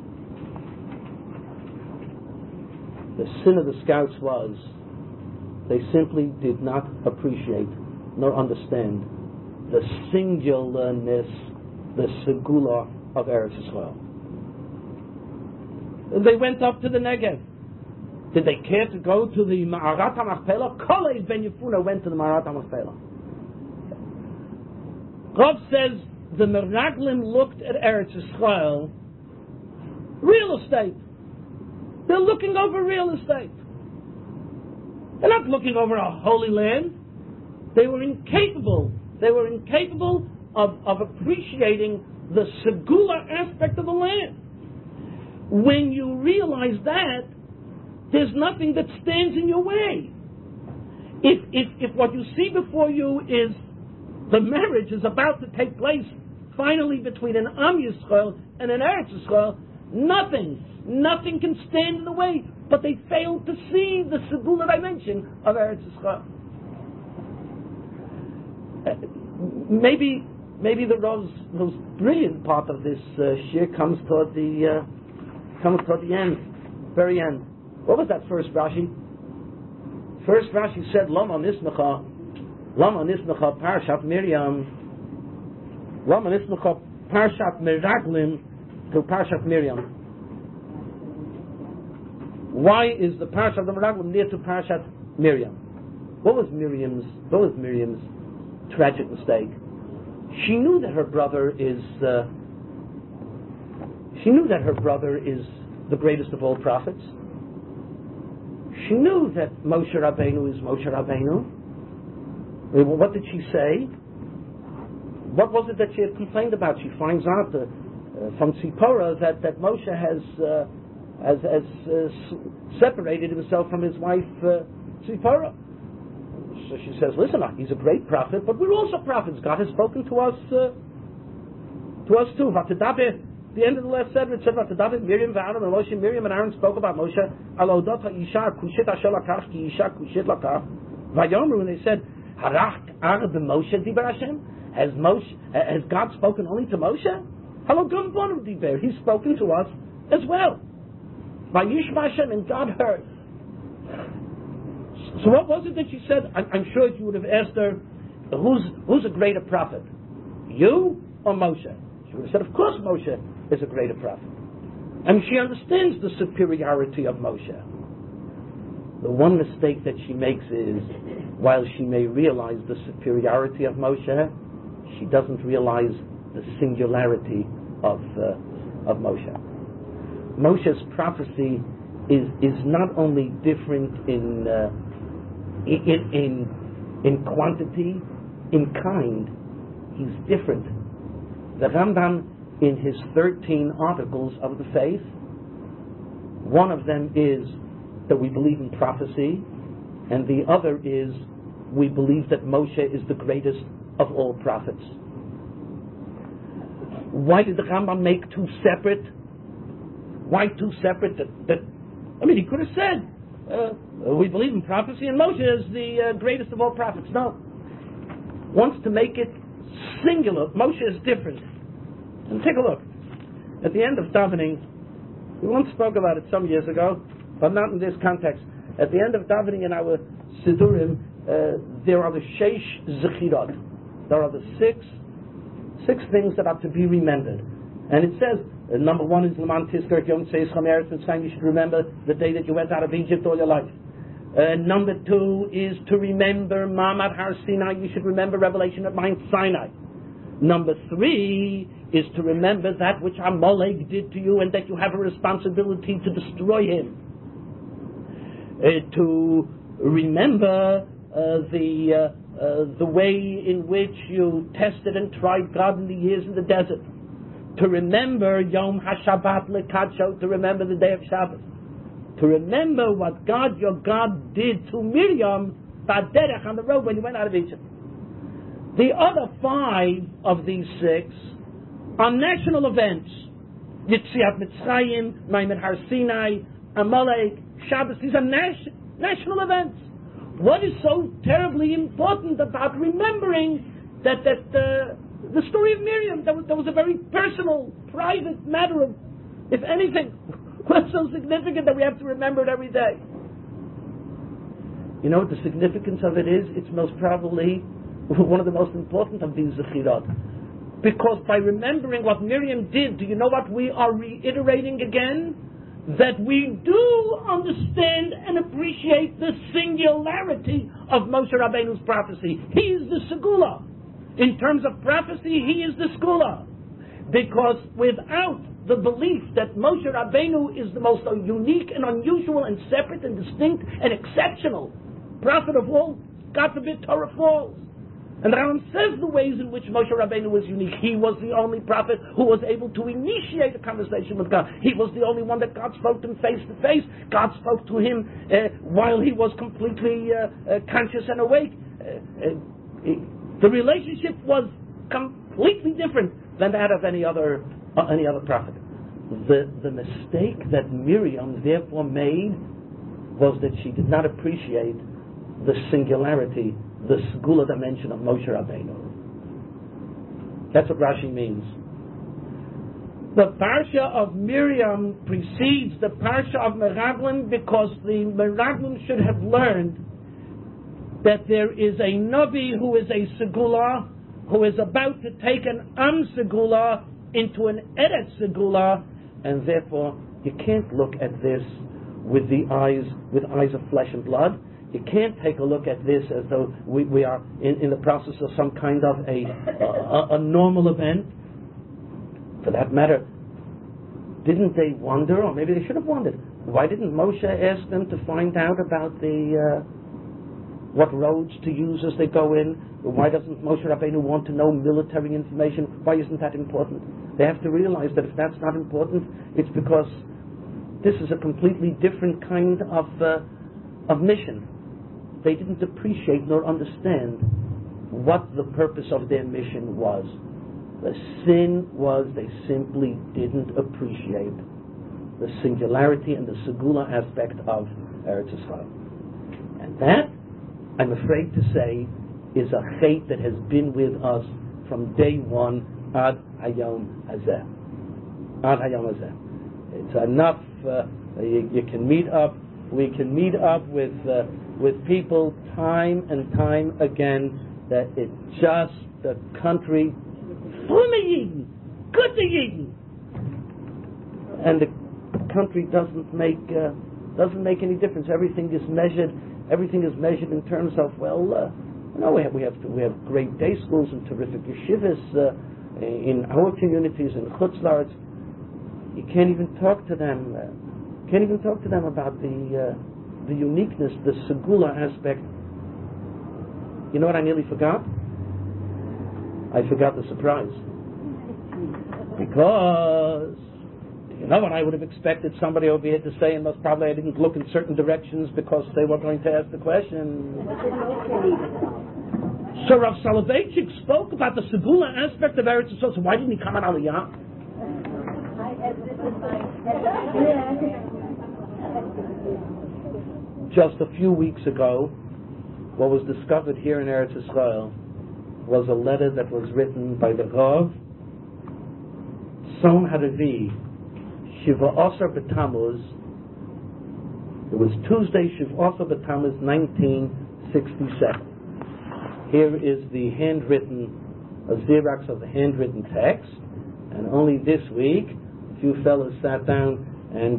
The sin of the scouts was they simply did not appreciate nor understand the singularness, the segula of Eretz Yisrael. They went up to the Negev. Did they care to go to the Ma'arat HaMachpelah? Kalev ben Yefuna went to the Ma'arat HaMachpelah. Rav says the Meraglim looked at Eretz Yisrael, real estate. They're looking over real estate. They're not looking over a holy land. They were incapable of appreciating the segula aspect of the land. When you realize that, there's nothing that stands in your way. If what you see before you is the marriage is about to take place finally between an Am Yisrael and an Eretz Yisrael, nothing can stand in the way. But they failed to see the segula that I mentioned of Eretz Yisrael. Maybe the most brilliant part of this shir comes toward the end, very end. What was that first Rashi? First Rashi said, Lama Nismecha Parashat Miriam. Lama Nismecha Parashat Meraglim to Parashat Miriam. Why is the Parashat of Meraglim near to Parashat Miriam? What was Miriam's tragic mistake? She knew that her brother is the greatest of all prophets. She knew that Moshe Rabbeinu is Moshe Rabbeinu. What did she say? What was it that she had complained about? She finds out from Tzipora that Moshe has separated himself from his wife Tzipora. So she says, listen, he's a great prophet, but we're also prophets. God has spoken to us too. The end of the last sentence said, Vatadavid, Miriam, Aaron, and Moshe. Miriam and Aaron spoke about Moshe. Alodot ha'isha kushit asher lakach ki isha kushit lakach. Vayomru, and they said, Harach ar b'Moshe diber Hashem. Has God spoken only to Moshe? Halo gam bonu diber. He's spoken to us as well. Vayishma Hashem, and God heard. So what was it that she said? I'm sure you would have asked her, who's a greater prophet? You or Moshe? She would have said, of course Moshe is a greater prophet. And she understands the superiority of Moshe. The one mistake that she makes is, while she may realize the superiority of Moshe, she doesn't realize the singularity of Moshe. Moshe's prophecy is not only different in quantity, in kind. He's different. The Rambam, in his 13 articles of the faith, one of them is that we believe in prophecy, and the other is we believe that Moshe is the greatest of all prophets. Why did the Rambam make two separate? Why two separate? He could have said, we believe in prophecy and Moshe is the greatest of all prophets. No. Wants to make it singular. Moshe is different. And take a look. At the end of davening, we once spoke about it some years ago, but not in this context. At the end of davening in our Sidurim, there are the Sheish Zechirot. There are the six things that are to be remembered. And it says, number one is Laman Tizkar Yom Tzeis Chameretz Mitzrayim. You should remember the day that you went out of Egypt all your life. Number two is to remember Ma'amad Har Sinai. You should remember revelation at Mount Sinai. Number three is to remember that which Amalek did to you and that you have a responsibility to destroy him. To remember the way in which you tested and tried God in the years in the desert. To remember Yom HaShabbat Lekadsho, to remember the day of Shabbat. To remember what God, your God, did to Miriam Baderech on the road when you went out of Egypt. The other 5 of these 6 are national events. Yetziat Mitzrayim, Maimed Har Sinai, Amalek, Shabbos. These are national events. What is so terribly important about remembering that the story of Miriam, that was a very personal, private matter of, if anything, what's so significant that we have to remember it every day? You know what the significance of it is? It's most probably one of the most important of these Zechirot. Because by remembering what Miriam did, do you know what we are reiterating again? That we do understand and appreciate the singularity of Moshe Rabbeinu's prophecy. He is the Segula. In terms of prophecy, he is the Segula. Because without the belief that Moshe Rabbeinu is the most unique and unusual and separate and distinct and exceptional prophet of all, God forbid Torah falls. And the Rambam says the ways in which Moshe Rabbeinu was unique. He was the only prophet who was able to initiate a conversation with God. He was the only one that God spoke to him face to face. God spoke to him while he was completely conscious and awake. The relationship was completely different than that of any other prophet. The mistake that Miriam therefore made was that she did not appreciate the singularity, the Segula dimension of Moshe Rabbeinu. That's what Rashi means. The Parsha of Miriam precedes the Parsha of Meraglim because the Meraglim should have learned that there is a Navi who is a Segula, who is about to take an Segula into an Eretz Segula, and therefore you can't look at this with eyes of flesh and blood. You can't take a look at this as though we are in the process of some kind of a normal event. For that matter, didn't they wonder, or maybe they should have wondered, why didn't Moshe ask them to find out about what roads to use as they go in? Why doesn't Moshe Rabbeinu want to know military information? Why isn't that important? They have to realize that if that's not important, it's because this is a completely different kind of mission. They didn't appreciate nor understand what the purpose of their mission was. The sin was they simply didn't appreciate the singularity and the Segula aspect of Eretz Yisrael. And that, I'm afraid to say, is a fate that has been with us from day one ad hayom hazeh. Ad hayom hazeh. It's enough. You can meet up. We can meet up with people time and time again that it's just the country full of Yidden, good to Yidden, and the country doesn't make any difference. Everything is measured in terms of we have great day schools and terrific yeshivas in our communities in Chutz La'aretz. You can't even talk to them. About the uniqueness, the Segula aspect. You know what I nearly forgot? I forgot the surprise. Because, you know what I would have expected somebody over here to say, and most probably I didn't look in certain directions because they were going to ask the question. So Rav Soloveitchik spoke about the Segula aspect of Eretz Yisrael, so why didn't he come on Aliyah? Just a few weeks ago, what was discovered here in Eretz Yisrael was a letter that was written by the Rav Tzom Haravi, Shiva Asar B'Tammuz. It was Tuesday, Shiva Asar B'Tammuz, 1967. Here is the handwritten, a Xerox of the handwritten text, and only this week, a few fellows sat down and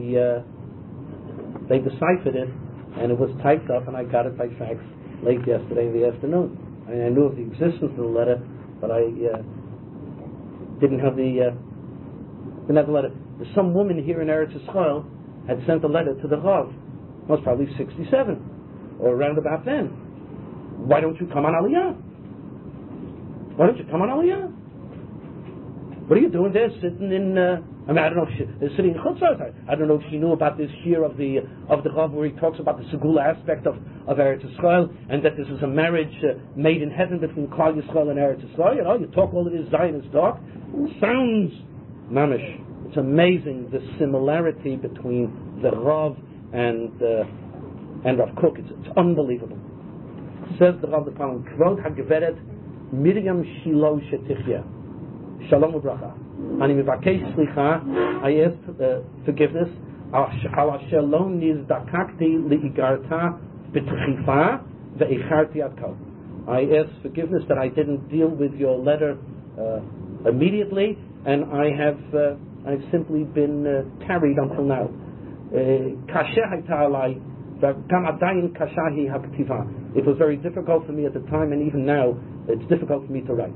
they deciphered it, and it was typed up, and I got it by fax late yesterday in the afternoon. I knew of the existence of the letter, but I didn't have the letter. Some woman here in Eretz Yisrael had sent a letter to the Rav, most probably 67, or around about then. Why don't you come on Aliyah? Why don't you come on Aliyah? What are you doing there, sitting in? I don't know if she's sitting in Chutz La'aretz. I don't know if she knew about this year of the Rav where he talks about the Segula aspect of of Eretz Yisrael, and that this is a marriage made in heaven between Klal Yisrael and Eretz Yisrael. You talk all of this Zionist talk. Sounds mamish. It's amazing the similarity between the Rav and Rav Kook. It's unbelievable. Says the Rav the following: Kvod HaGeveret Miriam Shilo Shetichya. Shalom u'bracha. Ani mevakesh slicha. I ask forgiveness. Al asher lo nizdakakti liigarta b'tchifa ve'icharti ad kol. I ask forgiveness that I didn't deal with your letter immediately, and I've simply been tarried until now. Kasher hayta alai. It was very difficult for me at the time, and even now it's difficult for me to write.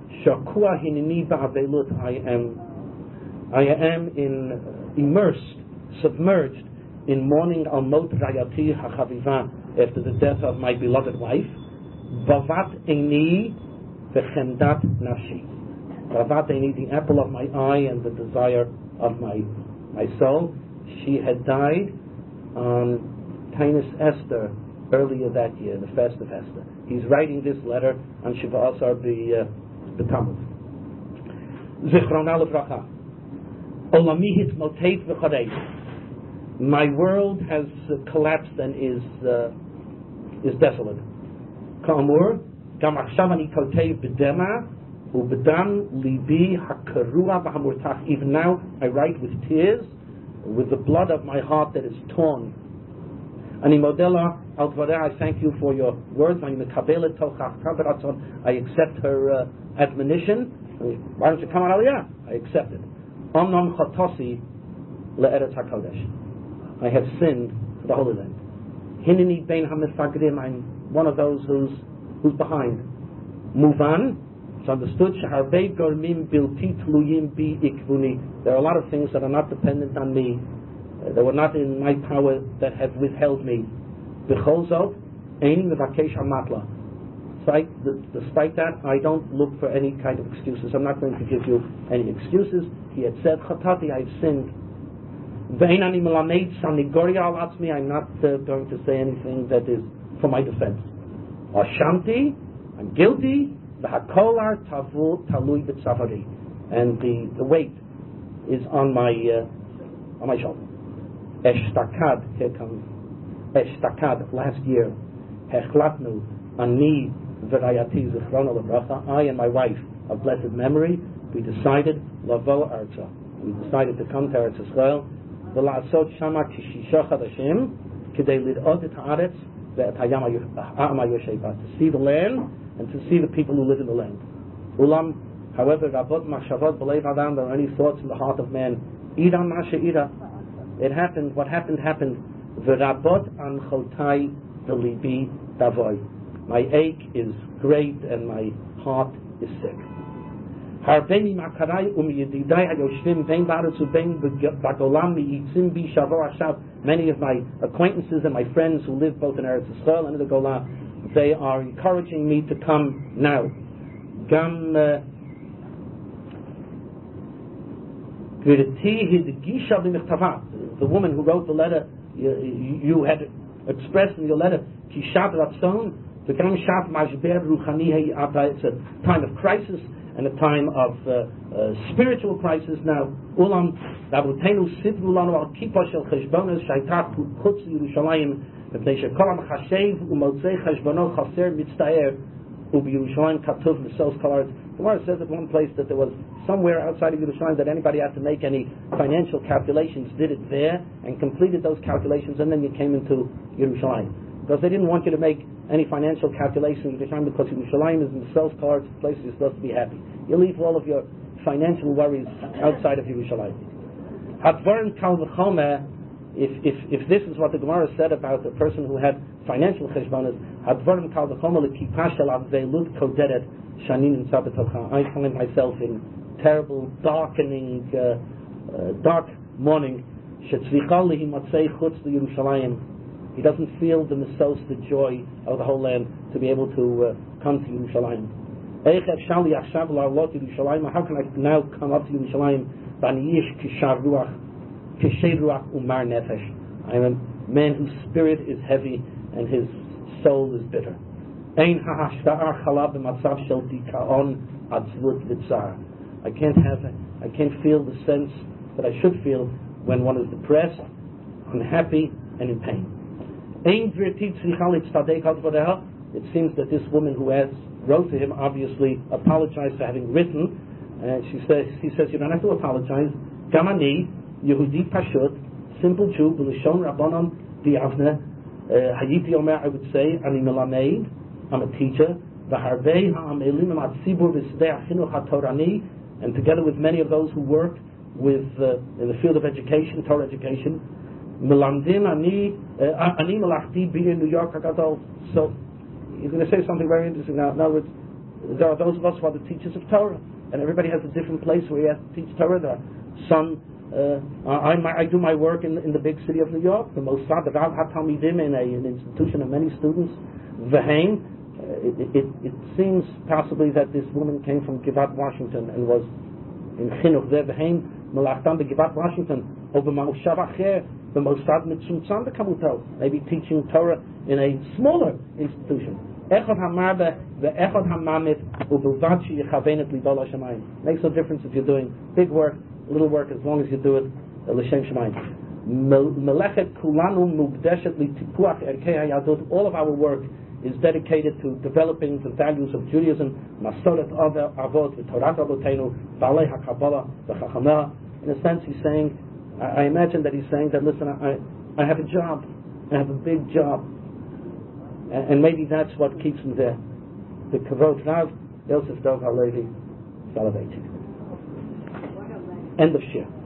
I am immersed, submerged in mourning al mot rayati hachaviva, after the death of my beloved wife. Bavat eini v'chemdat nafshi. Bavat eini, the apple of my eye and the desire of my soul. She had died on Tainus Esther earlier that year, the fast of Esther. He's writing this letter on Shiva Asar B'Tammuz. Zichrona L'Bracha. Olami hitmoteit v'chareis. My world has collapsed and is desolate. Ka'amur, gam achshav ani kotev b'dema u'b'dam libi hakarua v'hamurtach. Even now I write with tears, with the blood of my heart that is torn. Ani modela al dvarei, I thank you for your words. I accept her admonition. Why don't you come on Aliyah? I accept it. Omnom chatosi le'eretz hakodesh. I have sinned to the Holy Land. Hineni bein hamifagdim. I'm one of those who's behind. Muvan. It's understood. Sheharbei gormim bilti tluyim bi ikvuni. There are a lot of things that are not dependent on me. They were not in my power, that have withheld me. B'chol zot, eini mevakesh hamatla. Despite that, I don't look for any kind of excuses. I'm not going to give you any excuses. He had said, Chatati, I've sinned. Ve'einani melamed sanigoria al atzmi. I'm not going to say anything that is for my defense. Ashamti, I'm guilty. V'hakolar talui b'tzavari. And the weight is on my shoulder. Eshtakad, here comes Eshtakad, last year. Hechlatnu, ani v'rayati zichrona l'bracha. I and my wife of blessed memory, we decided lavo arza. We decided to come to Eretz Yisrael. V'la'asot shama kishisha chadashim k'dei lid'ot et haaretz ve'et hayam ha'am ha'yosheba, to see the land and to see the people who live in the land. Ulam, however, rabot machshavot b'leiv adam, there are any thoughts in the heart of man. Idan masha ira. It happened. What happened. V'rabot an chotai v'libi davoy. My ache is great and my heart is sick. Harbeni makarai umiyedidai hayoshvim ben ba'aretz uben b'golam mi'itzim bi shavo hashav. Many of my acquaintances and my friends who live both in Eretz Yisrael and in the Golan, they are encouraging me to come now. Gam the woman who wrote the letter, you had expressed in your letter, it's a time of crisis and a time of spiritual crisis now. The Gemara says at one place that there was somewhere outside of Yerushalayim that anybody had to make any financial calculations, did it there and completed those calculations, and then you came into Yerushalayim. Because they didn't want you to make any financial calculations in Yerushalayim, because Yerushalayim is in the sales cards, the place you're supposed to be happy. You leave all of your financial worries outside of Yerushalayim. Hadvarim kal v'chomer. If this is what the Gemara said about the person who had financial cheshbonos, hadvarim kal v'chomer l'kipa shelav ve'lut koderet shanin in sabatocha. I find myself in terrible, darkening, dark morning. Shetzvichal lehi matzei chutz Yerushalayim. He doesn't feel the misos, the joy of the whole land, to be able to come to Yerushalayim. How can I now come up to Yerushalayim? I'm a man whose spirit is heavy and his soul is bitter. Ein ha'hashta'ar chalav b'matzav shel dikaon atzvut v'tzar. I can't feel the sense that I should feel when one is depressed, unhappy, and in pain. Ein gvirti tzricha litztadek al dvareha. It seems that this woman who wrote to him obviously apologized for having written. She says, you don't have to apologize. Gamani, Yehudi Pashut, simple Jew, B'lishon Rabbanon Diavne, Hayiti Omer, I would say, Ani Melamed, I'm a teacher, V'harbei ha'amelim ha'tzibur v'sidei ha'chinuch ha'torani, and together with many of those who work with in the field of education, Torah education, Melamdim Ani Melachti B'ir New York HaGadol. So, he's going to say something very interesting now. In other words, there are those of us who are the teachers of Torah, and everybody has a different place where he has to teach Torah. There are some, I do my work in the big city of New York, the Mossad, the Rav HaTalmidim, in an institution of many students. V'heim, it seems possibly that this woman came from Givat, Washington, and was in Chinuch there. V'heim, Melachtam Givat, Washington, over Ma'ushav Acher, the Mossad Mitzumtzam B'kamuto, maybe teaching Torah in a smaller institution. Echad hamarbe ve'echad hamamit u'bilvad she'yichavenet lidol hashamayim. Makes no difference if you're doing big work, little work, as long as you do it l'shem shamayim. Melechet kulanu mugdeshet litipuach erkei hayadut. All of our work is dedicated to developing the values of Judaism, masoret avot, v'torat avotenu, ba'alei ha'kabbalah, v'chachamah. In a sense, he's saying, I imagine that he's saying that, listen, I have a job, I have a big job, and maybe that's what keeps him there. The Kavod Rav Yosef Dov Halevi Soloveitchik. End of shir.